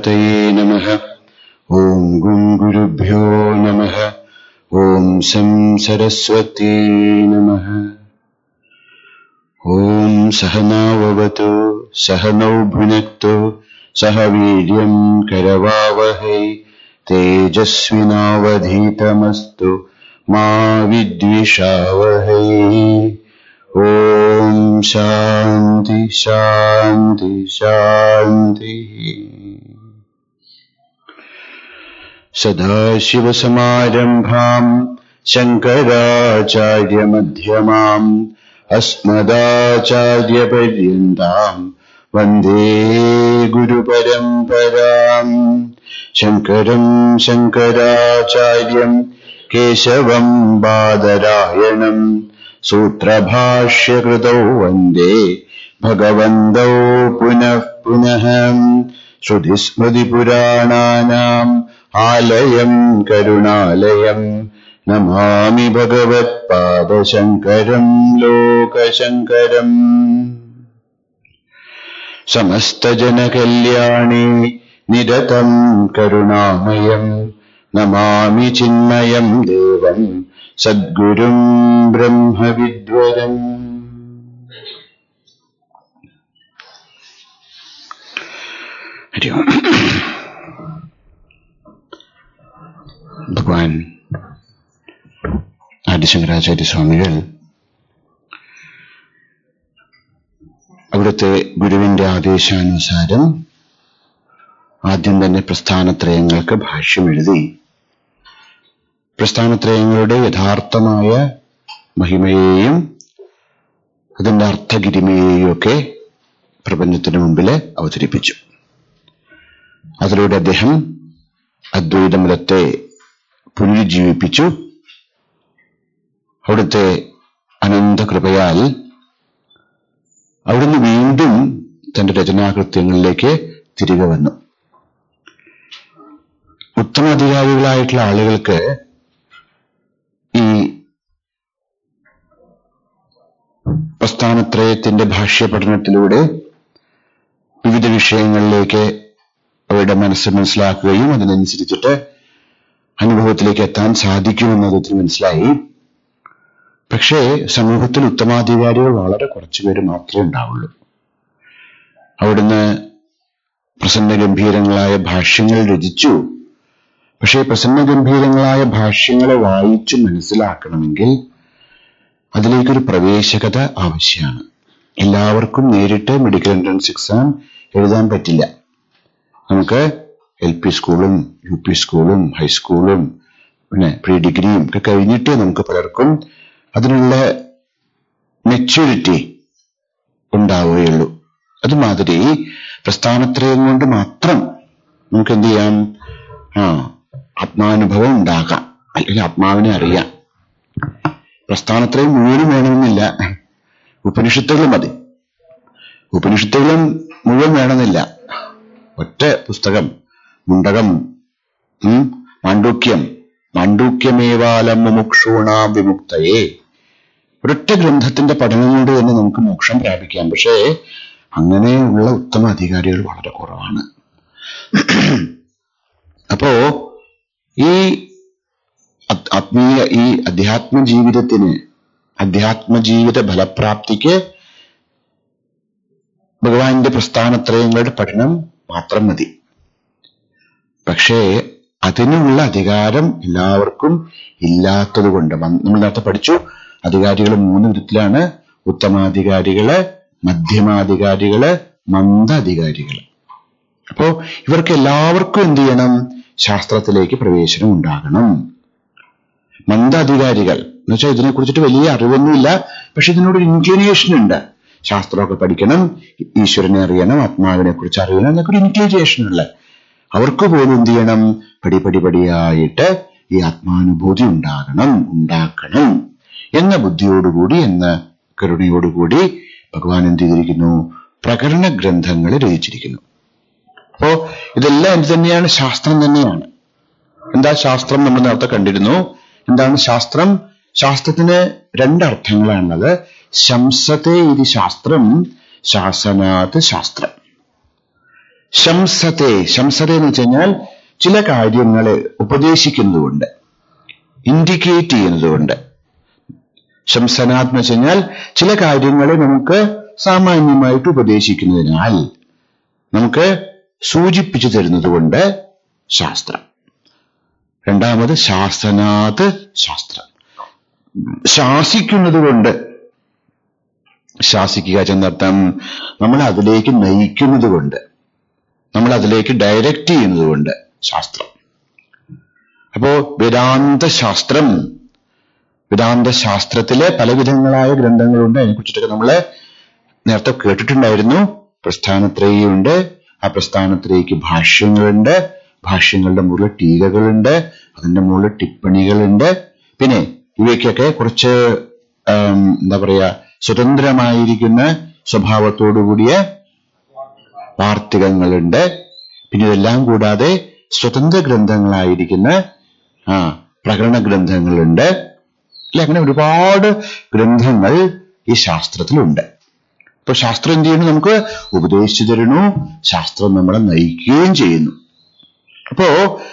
ഗണപതയേ നമഃ. ഓം ഗുരുഭ്യോ നമഃ. ഓം ശം സരസ്വതീ നമഃ. ഓം സഹനാവവതു സഹനൗ ഭുനക്തു സഹ വീര്യം കരവാവഹൈ തേജസ്വിനാവധീതമസ്തു മാ വിദ്വിഷാവഹൈ. ഓം ശാന്തി ശാന്തി ശാന്തി. സദാശിവസമാരംഭാം ശങ്കരാചാര്യമധ്യമാം അസ്മദാചാര്യപര്യന്താം വന്ദേ ഗുരുപരമ്പരാം. ശങ്കരം ശങ്കരാചാര്യം കേശവം ബാദരായണം സൂത്രഭാഷ്യകൃതൗ വന്ദേ ഭഗവന്തൗ പുനഃ പുനഃ. ശ്രുതിസ്മൃതിപുരാണാനാം ആലയം കരുണാലയം നമാമി ഭഗവത്പാദശങ്കരം ലോകശങ്കരം. സമസ്തജനകല്യാണി നിരതം കരുണാമയം നമാമി ചിന്മയം ദേവം സദ്ഗുരും ബ്രഹ്മവിദ്വരം. ഭഗവാൻ ആദിശങ്കരാചാര്യ സ്വാമികൾ അവിടുത്തെ ഗുരുവിന്റെ ആദേശാനുസാരം ആദ്യം തന്നെ പ്രസ്ഥാനത്രയങ്ങൾക്ക് ഭാഷ്യം എഴുതി പ്രസ്ഥാനത്രയങ്ങളുടെ യഥാർത്ഥമായ മഹിമയെയും അതിന്റെ അർത്ഥഗിരിമയെയും ഒക്കെ പ്രപഞ്ചത്തിന് മുമ്പിൽ അവതരിപ്പിച്ചു. അതിലൂടെ അദ്ദേഹം അദ്വൈതമതത്തെ പുനരുജ്ജീവിപ്പിച്ചു. അവിടുത്തെ അനന്തകൃപയാൽ അവിടുന്ന് വീണ്ടും തന്റെ രചനാകൃത്യങ്ങളിലേക്ക് തിരികെ വന്നു. ഉത്തമാധികാരികളായിട്ടുള്ള ആളുകൾക്ക് ഈ പ്രസ്ഥാനത്രയത്തിന്റെ ഭാഷ്യപഠനത്തിലൂടെ വിവിധ വിഷയങ്ങളിലേക്ക് അവരുടെ മനസ്സ് മനസ്സിലാക്കുകയും അതിനനുസരിച്ചിട്ട് അനുഭവത്തിലേക്ക് എത്താൻ സാധിക്കുമെന്നതിൽ മനസ്സിലായി. പക്ഷേ സമൂഹത്തിൽ ഉത്തമാധികാരികൾ വളരെ കുറച്ചുപേര് മാത്രമേ ഉണ്ടാവുള്ളൂ. അവിടുന്ന് പ്രസന്നഗംഭീരങ്ങളായ ഭാഷ്യങ്ങൾ രചിച്ചു. പക്ഷേ പ്രസന്നഗംഭീരങ്ങളായ ഭാഷ്യങ്ങളെ വായിച്ചു മനസ്സിലാക്കണമെങ്കിൽ അതിലേക്കൊരു പ്രവേശകത ആവശ്യമാണ്. എല്ലാവർക്കും നേരിട്ട് മെഡിക്കൽ എൻട്രൻസ് എക്സാം എഴുതാൻ പറ്റില്ല. നമുക്ക് LP സ്കൂളും UP സ്കൂളും ഹൈസ്കൂളും പിന്നെ പ്രീ ഡിഗ്രിയും ഒക്കെ കഴിഞ്ഞിട്ട് നമുക്ക് പലർക്കും അതിനുള്ള മെച്യൂരിറ്റി ഉണ്ടാവുകയുള്ളൂ. അതുമാതിരി പ്രസ്ഥാനത്രയം കൊണ്ട് മാത്രം നമുക്ക് എന്ത് ചെയ്യാം? ആത്മാനുഭവം ഉണ്ടാകാം, അല്ലെങ്കിൽ ആത്മാവിനെ അറിയാം. പ്രസ്ഥാനത്രയം മുഴുവനും വേണമെന്നില്ല, ഉപനിഷത്തുകൾ മതി. ഉപനിഷത്തുകളും മുഴുവൻ വേണമെന്നില്ല. ഒറ്റ പുസ്തകം മുണ്ടകം, മാണ്ഡൂക്യമേവാലം മുമുക്ഷൂണാം വിമുക്തയെ, ഒരൊറ്റ ഗ്രന്ഥത്തിന്റെ പഠനം കൊണ്ട് തന്നെ നമുക്ക് മോക്ഷം പ്രാപിക്കാം. പക്ഷേ അങ്ങനെയുള്ള ഉത്തമ അധികാരികൾ വളരെ കുറവാണ്. അപ്പോ ഈ അധ്യാത്മജീവിത ഫലപ്രാപ്തിക്ക് ഭഗവാന്റെ പ്രസ്ഥാനത്രയങ്ങളുടെ പഠനം മാത്രം മതി. പക്ഷേ അതിനുള്ള അധികാരം എല്ലാവർക്കും ഇല്ലാത്തത് കൊണ്ട് നമ്മൾ നേരത്തെ പഠിച്ചു, അധികാരികൾ 3 വിധത്തിലാണ്: ഉത്തമാധികാരികള്, മധ്യമാധികാരികള്, മന്ദാധികാരികള്. അപ്പോ ഇവർക്ക് എല്ലാവർക്കും എന്ത് ചെയ്യണം? ശാസ്ത്രത്തിലേക്ക് പ്രവേശനം ഉണ്ടാകണം. മന്ദാധികാരികൾ എന്ന് വെച്ചാൽ ഇതിനെക്കുറിച്ചിട്ട് വലിയ അറിവൊന്നുമില്ല, പക്ഷെ ഇതിനോടൊരു ഇൻക്ലിനേഷൻ ഉണ്ട്. ശാസ്ത്രമൊക്കെ പഠിക്കണം, ഈശ്വരനെ അറിയണം, ആത്മാവിനെ കുറിച്ച് അറിയണം എന്നൊക്കെ ഒരു ഇൻക്ലിനേഷൻ ഉള്ള അവർക്ക് പോലും എന്ത് ചെയ്യണം? പടിയായിട്ട് ഈ ആത്മാനുഭൂതി ഉണ്ടാക്കണം എന്ന ബുദ്ധിയോടുകൂടി, എന്ന കരുണയോടുകൂടി ഭഗവാൻ എന്ത് ചെയ്തിരിക്കുന്നു? പ്രകരണ ഗ്രന്ഥങ്ങൾ രചിച്ചിരിക്കുന്നു. അപ്പോ ഇതെല്ലാം എന്ത് തന്നെയാണ്? ശാസ്ത്രം തന്നെയാണ്. എന്താ ശാസ്ത്രം? നമ്മൾ നേരത്തെ കണ്ടിരുന്നു. എന്താണ് ശാസ്ത്രം? ശാസ്ത്രത്തിന് 2 അർത്ഥങ്ങളാണുള്ളത്. ശംസത്തെ ഇത് ശാസ്ത്രം, ശാസനാത് ശാസ്ത്രം. ശംസത്തെ എന്ന് വെച്ച് കഴിഞ്ഞാൽ ചില കാര്യങ്ങളെ ഉപദേശിക്കുന്നതുകൊണ്ട്, ഇൻഡിക്കേറ്റ് ചെയ്യുന്നതുകൊണ്ട്. ശംസനാഥ് എന്ന് വെച്ച് കഴിഞ്ഞാൽ ചില കാര്യങ്ങളെ നമുക്ക് സാമാന്യമായിട്ട് ഉപദേശിക്കുന്നതിനാൽ, നമുക്ക് സൂചിപ്പിച്ചു തരുന്നതുകൊണ്ട് ശാസ്ത്രം. രണ്ടാമത് ശാസനാത് ശാസ്ത്രം, ശാസിക്കുന്നതുകൊണ്ട്. ശാസിക്കുക ചെന്നർത്ഥം നമ്മൾ അതിലേക്ക് നയിക്കുന്നത് കൊണ്ട്, നമ്മൾ അതിലേക്ക് ഡയറക്റ്റ് ചെയ്യുന്നത് കൊണ്ട് ശാസ്ത്രം. അപ്പോ വേദാന്തശാസ്ത്രം, വേദാന്തശാസ്ത്രത്തിലെ പലവിധങ്ങളായ ഗ്രന്ഥങ്ങളുണ്ട്. അതിനെക്കുറിച്ചിട്ടൊക്കെ നമ്മൾ നേരത്തെ കേട്ടിട്ടുണ്ടായിരുന്നു. പ്രസ്ഥാനത്രയുണ്ട്, ആ പ്രസ്ഥാനത്രയ്ക്ക് ഭാഷ്യങ്ങളുണ്ട്, ഭാഷ്യങ്ങളുടെ മുകളിൽ ടീകകളുണ്ട്, അതിന്റെ മുകളിൽ ടിപ്പണികളുണ്ട്. പിന്നെ ഇവയ്ക്കൊക്കെ കുറച്ച് എന്താ പറയാ, സ്വതന്ത്രമായിരിക്കുന്ന സ്വഭാവത്തോടുകൂടിയ വാർത്തികങ്ങളുണ്ട്. പിന്നെ ഇതെല്ലാം കൂടാതെ സ്വതന്ത്ര ഗ്രന്ഥങ്ങളായിരിക്കുന്ന പ്രകരണ ഗ്രന്ഥങ്ങളുണ്ട്. അല്ലെ, അങ്ങനെ ഒരുപാട് ഗ്രന്ഥങ്ങൾ ഈ ശാസ്ത്രത്തിലുണ്ട്. ഇപ്പൊ ശാസ്ത്രം എന്ത് ചെയ്യുന്നു? നമുക്ക് ഉപദേശിച്ചു തരുന്നു, ശാസ്ത്രം നമ്മളെ നയിക്കുകയും ചെയ്യുന്നു. അപ്പോ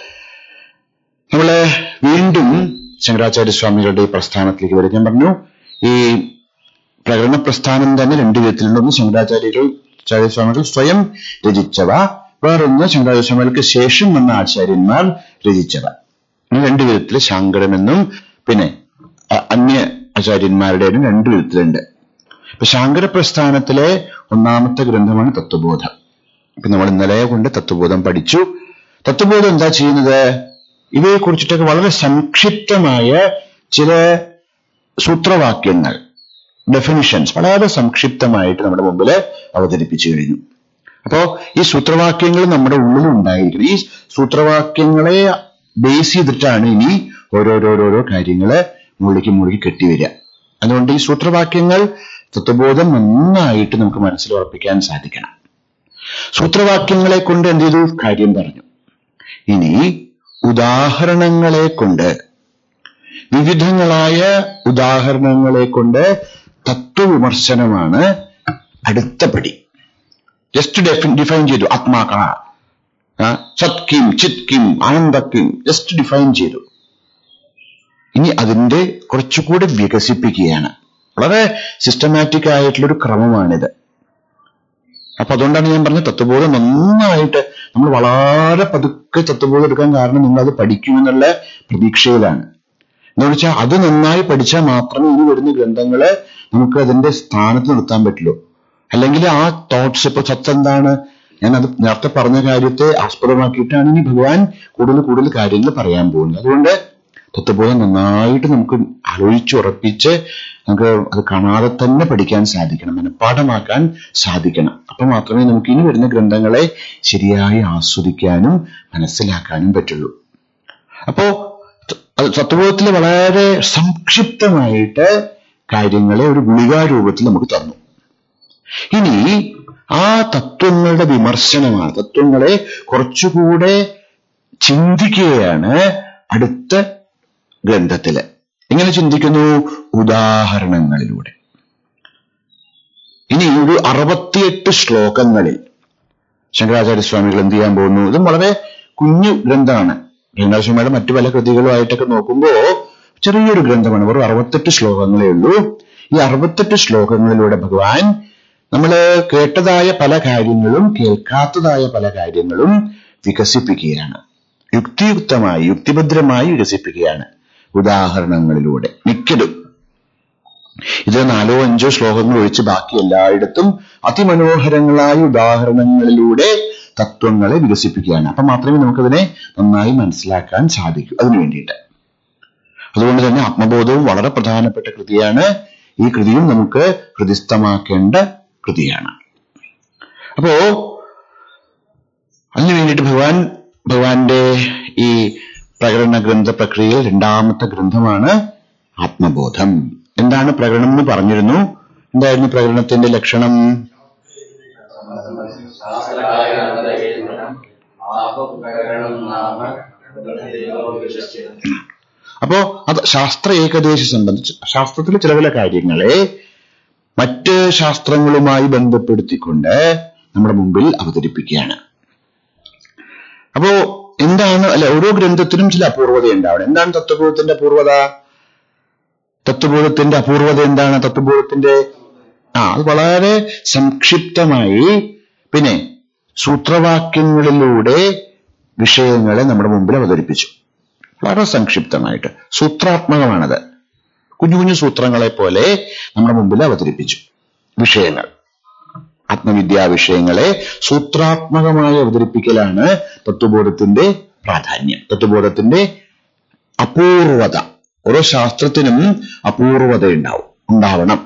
നമ്മള് വീണ്ടും ശങ്കരാചാര്യസ്വാമികളുടെ ഈ പ്രസ്ഥാനത്തിലേക്ക് വരും. ഞാൻ പറഞ്ഞു, ഈ പ്രകരണ പ്രസ്ഥാനം തന്നെ രണ്ടു വിധത്തിലുണ്ട്. ഒന്ന് ശങ്കരാചാര്യസ്വാമികൾ സ്വയം രചിച്ചവ, വേറൊന്ന് ശങ്കരാചാര്യസ്വാമികൾക്ക് ശേഷം വന്ന ആചാര്യന്മാർ രചിച്ചവ. രണ്ടു വിധത്തില് ശാങ്കരമെന്നും പിന്നെ അന്യ ആചാര്യന്മാരുടെയും രണ്ടു വിധത്തിലുണ്ട്. ഇപ്പൊ ശാങ്കര പ്രസ്ഥാനത്തിലെ ഒന്നാമത്തെ ഗ്രന്ഥമാണ് തത്വബോധം. ഇപ്പൊ നമ്മൾ ഇന്നലെ കൊണ്ട് തത്വബോധം പഠിച്ചു. തത്വബോധം എന്താ ചെയ്യുന്നത്? ഇവയെ കുറിച്ചിട്ടൊക്കെ വളരെ സംക്ഷിപ്തമായ ചില സൂത്രവാക്യങ്ങൾ, ഡെഫിനിഷൻസ് വളരെ സംക്ഷിപ്തമായിട്ട് നമ്മുടെ മുമ്പിൽ അവതരിപ്പിച്ചു കഴിഞ്ഞു. അപ്പോ ഈ സൂത്രവാക്യങ്ങൾ നമ്മുടെ ഉള്ളിൽ ഉണ്ടായിരിക്കണം. ഈ സൂത്രവാക്യങ്ങളെ ബേസ് ചെയ്തിട്ടാണ് ഇനി ഓരോരോരോ കാര്യങ്ങള് മുകളിലേക്ക് കെട്ടിവരിക. അതുകൊണ്ട് ഈ സൂത്രവാക്യങ്ങൾ തത്വബോധം നന്നായിട്ട് നമുക്ക് മനസ്സിൽ ഉറപ്പിക്കാൻ സാധിക്കണം. സൂത്രവാക്യങ്ങളെ കൊണ്ട് എന്ത് ചെയ്തു? കാര്യം പറഞ്ഞു. ഇനി ഉദാഹരണങ്ങളെ കൊണ്ട്, വിവിധങ്ങളായ ഉദാഹരണങ്ങളെ കൊണ്ട് തത്വവിമർശനമാണ് അടുത്ത പടി. ജസ്റ്റ് ഡിഫൈൻ ചെയ്തു. ആത്മാക, സത് കിം, ചിത് കിം, ആനന്ദ കിം, ജസ്റ്റ് ഡിഫൈൻ ചെയ്തു. ഇനി അതിന്റെ കുറച്ചുകൂടി വികസിപ്പിക്കുകയാണ്. വളരെ സിസ്റ്റമാറ്റിക് ആയിട്ടുള്ളൊരു ക്രമമാണിത്. അപ്പൊ അതുകൊണ്ടാണ് ഞാൻ പറഞ്ഞത്, തത്വബോധം നന്നായിട്ട് നമ്മൾ വളരെ പതുക്കെ തത്വബോധം എടുക്കാൻ കാരണം നിങ്ങളത് പഠിക്കുമെന്നുള്ള പ്രതീക്ഷയിലാണ്. എന്ന് വെച്ചാൽ അത് നന്നായി പഠിച്ചാൽ മാത്രമേ ഇനി വരുന്ന ഗ്രന്ഥങ്ങളെ നമുക്ക് അതിന്റെ സ്ഥാനത്ത് നിർത്താൻ പറ്റുള്ളൂ. അല്ലെങ്കിൽ ആ തോട്ട്സ്, ഇപ്പൊ സത്ത് എന്താണ്, ഞാൻ അത് നേരത്തെ പറഞ്ഞ കാര്യത്തെ ആസ്പദമാക്കിയിട്ടാണ് ഇനി ഭഗവാൻ കൂടുതൽ കാര്യങ്ങൾ പറയാൻ പോകുന്നത്. അതുകൊണ്ട് തത്വബോധം നന്നായിട്ട് നമുക്ക് ആലോചിച്ചുറപ്പിച്ച് നമുക്ക് അത് കാണാതെ തന്നെ പഠിക്കാൻ സാധിക്കണം, മനഃപ്പാഠമാക്കാൻ സാധിക്കണം. അപ്പൊ മാത്രമേ നമുക്ക് ഇനി വരുന്ന ഗ്രന്ഥങ്ങളെ ശരിയായി ആസ്വദിക്കാനും മനസ്സിലാക്കാനും പറ്റുള്ളൂ. അപ്പോ തത്വബോധത്തിൽ വളരെ സംക്ഷിപ്തമായിട്ട് കാര്യങ്ങളെ ഒരു ഗുളികാരൂപത്തിൽ നമുക്ക് തന്നു. ഇനി ആ തത്വങ്ങളുടെ വിമർശനമാണ്, തത്വങ്ങളെ കുറച്ചുകൂടെ ചിന്തിക്കുകയാണ് അടുത്ത ഗ്രന്ഥത്തില്. എങ്ങനെ ചിന്തിക്കുന്നു? ഉദാഹരണങ്ങളിലൂടെ. ഇനി ഒരു 68 ശ്ലോകങ്ങളിൽ ശങ്കരാചാര്യസ്വാമികൾ എന്ത് ചെയ്യാൻ പോകുന്നു? ഇതും വളരെ കുഞ്ഞു ഗ്രന്ഥമാണ്. ശങ്കരാചാര്യസ്വാമിയുടെ മറ്റു പല കൃതികളുമായിട്ടൊക്കെ നോക്കുമ്പോ ചെറിയൊരു ഗ്രന്ഥമാണ്. വെറും 68 ശ്ലോകങ്ങളേ ഉള്ളൂ. ഈ 68 ശ്ലോകങ്ങളിലൂടെ ഭഗവാൻ നമ്മള് കേട്ടതായ പല കാര്യങ്ങളും കേൾക്കാത്തതായ പല കാര്യങ്ങളും വികസിപ്പിക്കുകയാണ്. യുക്തിയുക്തമായി, യുക്തിഭദ്രമായി വികസിപ്പിക്കുകയാണ് ഉദാഹരണങ്ങളിലൂടെ. മിക്കതും ഇത് 4-5 ശ്ലോകങ്ങൾ ഒഴിച്ച് ബാക്കി എല്ലായിടത്തും അതിമനോഹരങ്ങളായ ഉദാഹരണങ്ങളിലൂടെ തത്വങ്ങളെ വികസിപ്പിക്കുകയാണ്. അപ്പൊ മാത്രമേ നമുക്കതിനെ നന്നായി മനസ്സിലാക്കാൻ സാധിക്കൂ. അതിനു വേണ്ടിയിട്ട് അതുകൊണ്ട് തന്നെ ആത്മബോധവും വളരെ പ്രധാനപ്പെട്ട കൃതിയാണ്. ഈ കൃതിയും നമുക്ക് ഹൃദിസ്ഥമാക്കേണ്ട കൃതിയാണ്. അപ്പോ അതിനു വേണ്ടിയിട്ട് ഭഗവാന്റെ ഈ പ്രകടന ഗ്രന്ഥ പ്രക്രിയയിൽ രണ്ടാമത്തെ ഗ്രന്ഥമാണ് ആത്മബോധം. എന്താണ് പ്രകടനം എന്ന് പറഞ്ഞിരുന്നു. എന്തായിരുന്നു പ്രകടനത്തിന്റെ ലക്ഷണം? അപ്പോ അത് ശാസ്ത്ര ഏകദേശ സംബന്ധിച്ച് ശാസ്ത്രത്തിലെ ചില കാര്യങ്ങളെ മറ്റ് ശാസ്ത്രങ്ങളുമായി ബന്ധപ്പെടുത്തിക്കൊണ്ട് നമ്മുടെ മുമ്പിൽ അവതരിപ്പിക്കുകയാണ്. അപ്പോ എന്താണ് ഓരോ ഗ്രന്ഥത്തിനും ചില അപൂർവത ഉണ്ടാവണം. എന്താണ് തത്വബോധത്തിന്റെ അപൂർവത? തത്വബോധത്തിന്റെ അപൂർവത എന്താണ്? തത്വബോധത്തിന്റെ അത് വളരെ സംക്ഷിപ്തമായി പിന്നെ സൂത്രവാക്യങ്ങളിലൂടെ വിഷയങ്ങളെ നമ്മുടെ മുമ്പിൽ അവതരിപ്പിച്ചു. വളരെ സംക്ഷിപ്തമായിട്ട് സൂത്രാത്മകമാണത്. കുഞ്ഞു കുഞ്ഞു സൂത്രങ്ങളെ പോലെ നമ്മുടെ മുമ്പിൽ അവതരിപ്പിച്ചു വിഷയങ്ങൾ. ആത്മവിദ്യാ വിഷയങ്ങളെ സൂത്രാത്മകമായി അവതരിപ്പിക്കലാണ് തത്വബോധത്തിന്റെ പ്രാധാന്യം, തത്വബോധത്തിന്റെ അപൂർവത. ഓരോ ശാസ്ത്രത്തിനും അപൂർവത ഉണ്ടാവണം.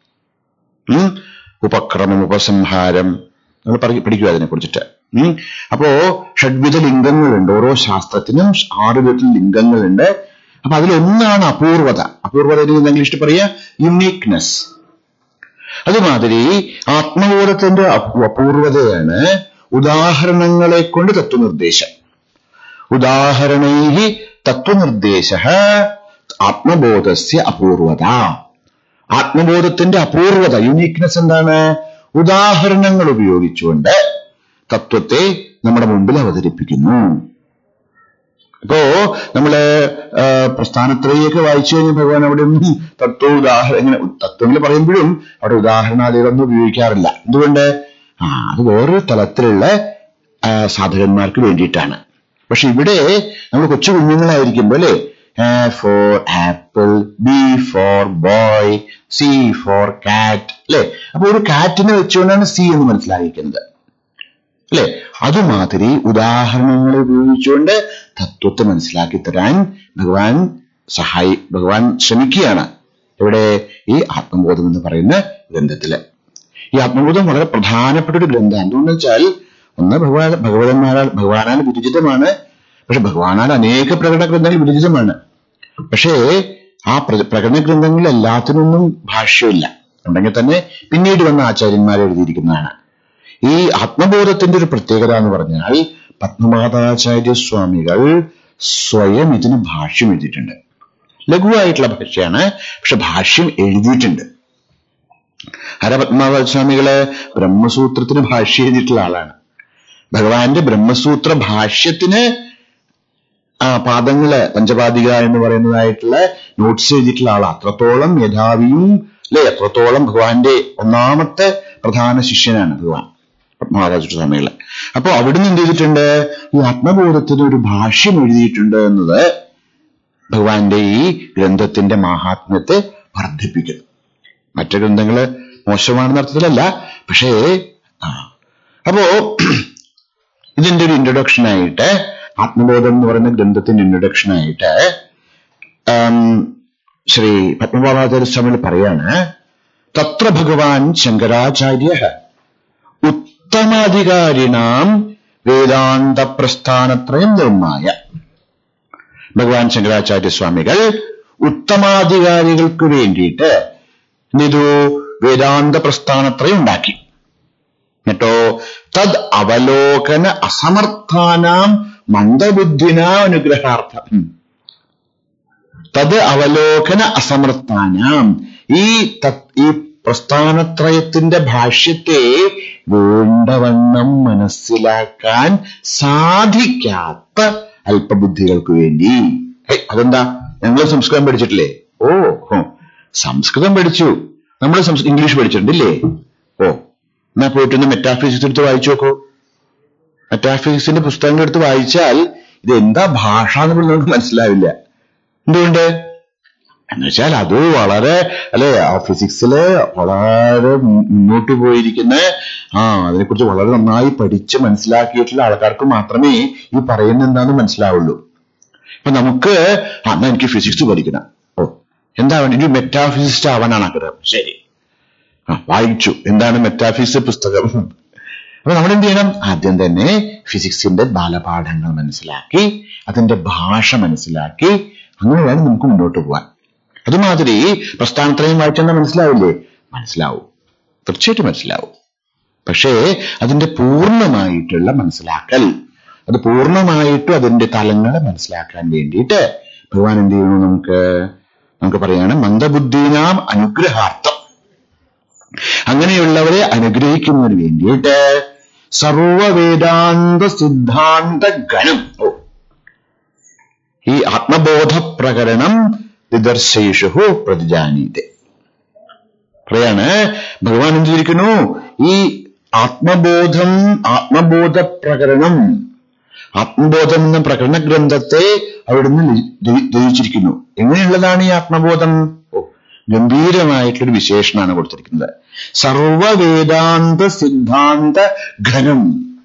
ഉപക്രമം, ഉപസംഹാരം, നമ്മൾ പഠിക്കുക അതിനെ കുറിച്ചിട്ട്. അപ്പോ ഷഡ്വിധ ലിംഗങ്ങളുണ്ട്. ഓരോ ശാസ്ത്രത്തിനും 6 വിധത്തിൽ ലിംഗങ്ങളുണ്ട്. അപ്പൊ അതിലൊന്നാണ് അപൂർവത. അപൂർവത ഇംഗ്ലീഷിൽ പറയുക യുണീക്നെസ്. അതുമാതിരി ആത്മബോധത്തിന്റെ അപൂർവതയാണ് ഉദാഹരണങ്ങളെ കൊണ്ട് തത്വനിർദ്ദേശം. ഉദാഹരണൈഹി തത്വനിർദ്ദേശഃ ആത്മബോധസ്യ അപൂർവത. ആത്മബോധത്തിന്റെ അപൂർവത, യുണീക്നെസ് എന്താണ്? ഉദാഹരണങ്ങൾ ഉപയോഗിച്ചുകൊണ്ട് തത്വത്തെ നമ്മുടെ മുമ്പിൽ അവതരിപ്പിക്കുന്നു. ഇപ്പോ നമ്മള് പ്രസ്ഥാനത്രയൊക്കെ വായിച്ചു കഴിഞ്ഞാൽ ഭഗവാൻ അവിടെ ഇങ്ങനെ തത്വങ്ങൾ പറയുമ്പോഴും അവിടെ ഉദാഹരണാദികളൊന്നും ഉപയോഗിക്കാറില്ല. എന്തുകൊണ്ട്? അത് വേറൊരു തലത്തിലുള്ള സാധകന്മാർക്ക് വേണ്ടിയിട്ടാണ്. പക്ഷെ ഇവിടെ നമ്മൾ കൊച്ചു കുഞ്ഞുങ്ങളായിരിക്കുമ്പോ അല്ലെ, A for apple, B for boy, C for cat അല്ലെ. അപ്പൊ ഒരു കാറ്റിനെ വെച്ചുകൊണ്ടാണ് C എന്ന് മനസ്സിലാക്കിക്കുന്നത് അല്ലെ. അതുമാതിരി ഉദാഹരണങ്ങൾ ഉപയോഗിച്ചുകൊണ്ട് തത്വത്തെ മനസ്സിലാക്കി തരാൻ ഭഗവാൻ ശ്രമിക്കുകയാണ്. ഇവിടെ ഈ ആത്മബോധം എന്ന് പറയുന്ന ഗ്രന്ഥത്തില്. ഈ ആത്മബോധം വളരെ പ്രധാനപ്പെട്ട ഒരു ഗ്രന്ഥം. എന്തുകൊണ്ടെന്ന് വെച്ചാൽ, ഒന്ന് ഭഗവാനാൽ വിരചിതമാണ്. പക്ഷെ ഭഗവാനാൽ അനേക പ്രകടന ഗ്രന്ഥങ്ങൾ വിരചിതമാണ്. പക്ഷേ ആ പ്രകടന ഗ്രന്ഥങ്ങളിൽ എല്ലാത്തിനൊന്നും ഭാഷ്യമില്ല. ഉണ്ടെങ്കിൽ തന്നെ പിന്നീട് വന്ന ആചാര്യന്മാർ എഴുതിയിരിക്കുന്നതാണ്. ഈ ആത്മബോധത്തിന്റെ ഒരു പ്രത്യേകത എന്ന് പറഞ്ഞാൽ, പത്മനാഭാചാര്യസ്വാമികൾ സ്വയം ഇതിന് ഭാഷ്യം എഴുതിയിട്ടുണ്ട്. ലഘുവായിട്ടുള്ള ഭാഷയാണ്, പക്ഷെ ഭാഷ്യം എഴുതിയിട്ടുണ്ട്. ഹരപത്മനാഭസ്വാമികള് ബ്രഹ്മസൂത്രത്തിന് ഭാഷ്യം എഴുതിയിട്ടുള്ള ആളാണ്. ഭഗവാന്റെ ബ്രഹ്മസൂത്ര ഭാഷ്യത്തിന് പാദങ്ങള് പഞ്ചപാദിക എന്ന് പറയുന്നതായിട്ടുള്ള നോട്ട്സ് എഴുതിയിട്ടുള്ള ആളാണ്. അത്രത്തോളം മേധാവിയും അല്ലെ, അത്രത്തോളം ഭഗവാന്റെ ഒന്നാമത്തെ പ്രധാന ശിഷ്യനാണ് ഭഗവാൻ പത്മനാഭസ്വാമികള്. അപ്പൊ അവിടുന്ന് എന്ത് ചെയ്തിട്ടുണ്ട്? ഈ ആത്മബോധത്തിന് ഒരു ഭാഷ്യം എഴുതിയിട്ടുണ്ട് എന്നത് ഭഗവാന്റെ ഈ ഗ്രന്ഥത്തിന്റെ മാഹാത്മ്യത്തെ വർദ്ധിപ്പിക്കുന്നു. മറ്റു ഗ്രന്ഥങ്ങള് മോശമാണെന്ന അർത്ഥത്തിലല്ല, പക്ഷേ അപ്പോ ഇതിന്റെ ഒരു ഇൻട്രൊഡക്ഷനായിട്ട്, ആത്മബോധം എന്ന് പറയുന്ന ഗ്രന്ഥത്തിന്റെ ഇൻട്രൊഡക്ഷനായിട്ട് ശ്രീ പത്മനാഭാചാര്യസ്വാമികൾ പറയാണ്, തത്ര ഭഗവാൻ ശങ്കരാചാര്യ ഉത്തമാധികാരിണാം വേദാന്ത പ്രസ്ഥാനത്രയം നിർമ്മായ. ഭഗവാൻ ശങ്കരാചാര്യസ്വാമികൾ ഉത്തമാധികാരികൾക്ക് വേണ്ടിയിട്ട് ഇതൊരു വേദാന്ത പ്രസ്ഥാനത്രയം ഉണ്ടാക്കി. എന്നിട്ടോ തദ് അവലോകന അസമർത്ഥാനാം മന്ദബുദ്ധിനാ അനുഗ്രഹാർത്ഥം. തത് അവലോകന അസമർത്ഥാനാം, ഈ പ്രസ്ഥാനത്രയത്തിന്റെ ഭാഷ്യത്തെ വേണ്ടവണ്ണം മനസ്സിലാക്കാൻ സാധിക്കാത്ത അല്പബുദ്ധികൾക്ക് വേണ്ടി. അതെന്താ? ഞങ്ങൾ സംസ്കൃതം പഠിച്ചിട്ടില്ലേ? സംസ്കൃതം പഠിച്ചു, നമ്മൾ ഇംഗ്ലീഷ് പഠിച്ചിട്ടുണ്ടില്ലേ? എന്നാ പോയിട്ടൊന്ന് മെറ്റാഫിസിക്സ് എടുത്ത് വായിച്ചു നോക്കൂ. മെറ്റാഫിസിക്സിന്റെ പുസ്തകങ്ങൾ എടുത്ത് വായിച്ചാൽ ഇത് എന്താ ഭാഷ എന്ന് നമുക്ക് മനസ്സിലാവില്ല. എന്തുകൊണ്ട് എന്നുവെച്ചാൽ അത് വളരെ ഫിസിക്സില് വളരെ മുന്നോട്ട് പോയിരിക്കുന്ന അതിനെക്കുറിച്ച് വളരെ നന്നായി പഠിച്ച് മനസ്സിലാക്കിയിട്ടുള്ള ആൾക്കാർക്ക് മാത്രമേ ഈ പറയുന്ന എന്താന്ന് മനസ്സിലാവുള്ളൂ. അപ്പൊ നമുക്ക് എന്നാ എനിക്ക് ഫിസിക്സ് പഠിക്കണം, എന്താ വേണ്ടി ഒരു മെറ്റാഫിസിസ്റ്റ് ആവാനാണ് ആഗ്രഹം. ശരി, വായിച്ചു എന്താണ് മെറ്റാഫിസിക്സ് പുസ്തകം. അപ്പൊ നമ്മൾ എന്ത് ചെയ്യണം? ആദ്യം തന്നെ ഫിസിക്സിന്റെ ബാലപാഠങ്ങൾ മനസ്സിലാക്കി അതിന്റെ ഭാഷ മനസ്സിലാക്കി അങ്ങനെ വേണം നമുക്ക് മുന്നോട്ട് പോകാൻ. അതുമാതിരി പ്രസ്ഥാനത്രയം വായിച്ചെന്നാൽ മനസ്സിലാവില്ലേ? മനസ്സിലാവും, തീർച്ചയായിട്ടും മനസ്സിലാവും. പക്ഷേ അതിന്റെ പൂർണ്ണമായിട്ടുള്ള മനസ്സിലാക്കൽ, അത് പൂർണ്ണമായിട്ടും അതിന്റെ തലങ്ങളെ മനസ്സിലാക്കാൻ വേണ്ടിയിട്ട് ഭഗവാൻ എന്ത് ചെയ്യുന്നു? നമുക്ക് പറയാണ് മന്ദബുദ്ധീനാം അനുഗ്രഹാർത്ഥം. അങ്ങനെയുള്ളവരെ അനുഗ്രഹിക്കുന്നതിന് വേണ്ടിയിട്ട് സർവവേദാന്ത സിദ്ധാന്ത ഗണം. ഈ ആത്മബോധ പ്രകരണം ദിദർശേഷു പ്രതിജാനീതെ. പറയാണ് ഭഗവാൻ എന്ത് ചെയ്തിരിക്കുന്നു? ഈ ആത്മബോധ പ്രകരണം, ആത്മബോധം എന്ന പ്രകരണ ഗ്രന്ഥത്തെ അവിടുന്ന് രചിച്ചിരിക്കുന്നു. എങ്ങനെയുള്ളതാണ് ഈ ആത്മബോധം? ഗംഭീരമായിട്ടുള്ളൊരു വിശേഷണമാണ് കൊടുത്തിരിക്കുന്നത്. സർവവേദാന്ത സിദ്ധാന്ത ഘനം.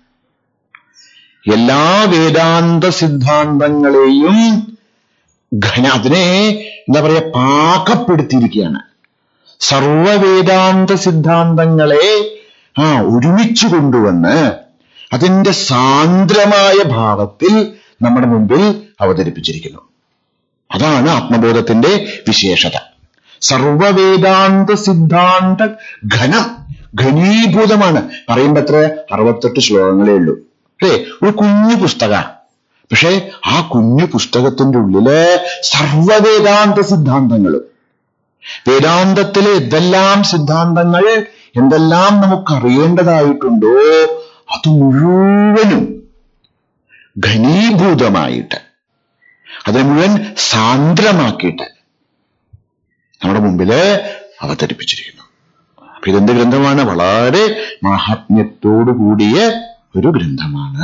എല്ലാ വേദാന്ത സിദ്ധാന്തങ്ങളെയും അതിനെ എന്താ പറയാ, പാകപ്പെടുത്തിയിരിക്കുകയാണ്. സർവവേദാന്ത സിദ്ധാന്തങ്ങളെ ഒരുമിച്ച് കൊണ്ടുവന്ന് അതിന്റെ സാന്ദ്രമായ ഭാവത്തിൽ നമ്മുടെ മുമ്പിൽ അവതരിപ്പിച്ചിരിക്കുന്നു. അതാണ് ആത്മബോധത്തിന്റെ വിശേഷത. സർവവേദാന്ത സിദ്ധാന്ത ഘനം, ഘനീഭൂതമാണ്. പറയുമ്പോ എത്ര 68 ശ്ലോകങ്ങളേ ഉള്ളൂ അല്ലേ? ഒരു കുഞ്ഞു പുസ്തകമാണ്. പക്ഷെ ആ കുഞ്ഞു പുസ്തകത്തിന്റെ ഉള്ളില് സർവവേദാന്ത സിദ്ധാന്തങ്ങളും, വേദാന്തത്തിലെ എന്തെല്ലാം സിദ്ധാന്തങ്ങൾ, എന്തെല്ലാം നമുക്കറിയേണ്ടതായിട്ടുണ്ടോ അത് മുഴുവനും ഘനീഭൂതമായിട്ട്, അതിനെ മുഴുവൻ സാന്ദ്രമാക്കിയിട്ട് നമ്മുടെ മുമ്പില് അവതരിപ്പിച്ചിരിക്കുന്നു. അപ്പൊ ഇതെന്ത് ഗ്രന്ഥമാണ്? വളരെ മാഹാത്മ്യത്തോടു കൂടിയ ഒരു ഗ്രന്ഥമാണ്.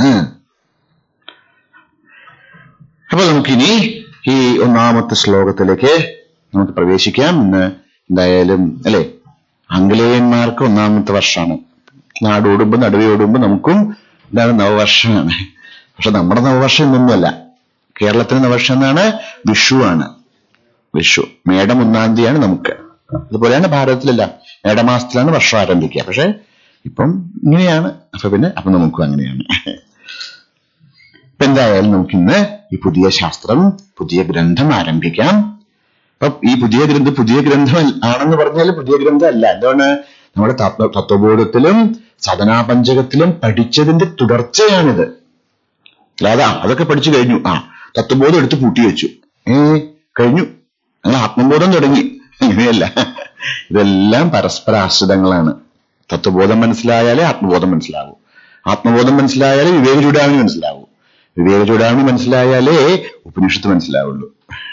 അപ്പൊ നമുക്കിനി ഈ ഒന്നാമത്തെ ശ്ലോകത്തിലേക്ക് നമുക്ക് പ്രവേശിക്കാം. ഇന്ന് എന്തായാലും അല്ലെ, ആംഗലേയന്മാർക്ക് ഒന്നാമത്തെ വർഷമാണ്. നാടോടുമ്പോ നടുവേ ഓടുമ്പോ നമുക്കും എന്താണ് നവവർഷമാണ്. പക്ഷെ നമ്മുടെ നവവർഷം ഇന്നൊന്നുമല്ല. കേരളത്തിന് നവവർഷം എന്നാണ് വിഷുവാണ്. വിഷു മേടം 1-ാം തീയതിയാണ് നമുക്ക്. അതുപോലെയാണ് ഭാരതത്തിലല്ല, മേടമാസത്തിലാണ് വർഷം ആരംഭിക്കുക. പക്ഷെ ഇപ്പം ഇങ്ങനെയാണ്. അപ്പൊ നമുക്കും അങ്ങനെയാണ്. ഇപ്പൊ എന്തായാലും നമുക്കിന്ന് ഈ പുതിയ ശാസ്ത്രം, പുതിയ ഗ്രന്ഥം ആരംഭിക്കാം. അപ്പൊ ഈ പുതിയ ഗ്രന്ഥം ആണെന്ന് പറഞ്ഞാൽ പുതിയ ഗ്രന്ഥം അല്ല. എന്താണ്? നമ്മുടെ തത്വബോധത്തിലും സാധനാപഞ്ചകത്തിലും പഠിച്ചതിന്റെ തുടർച്ചയാണിത്. അല്ലാതെ അതൊക്കെ പഠിച്ചു കഴിഞ്ഞു, തത്വബോധം എടുത്ത് പൂട്ടി വെച്ചു, കഴിഞ്ഞു, അങ്ങനെ ആത്മബോധം തുടങ്ങി, ഇങ്ങനെയല്ല. ഇതെല്ലാം പരസ്പര ആശ്രിതങ്ങളാണ്. തത്വബോധം മനസ്സിലായാലേ ആത്മബോധം മനസ്സിലാവൂ. ആത്മബോധം മനസ്സിലായാലേ വിവേക ചൂടാമണി മനസ്സിലാവൂ. വിവേക ചൂടാമണി മനസ്സിലായാലേ ഉപനിഷത്ത് മനസ്സിലാവുള്ളൂ.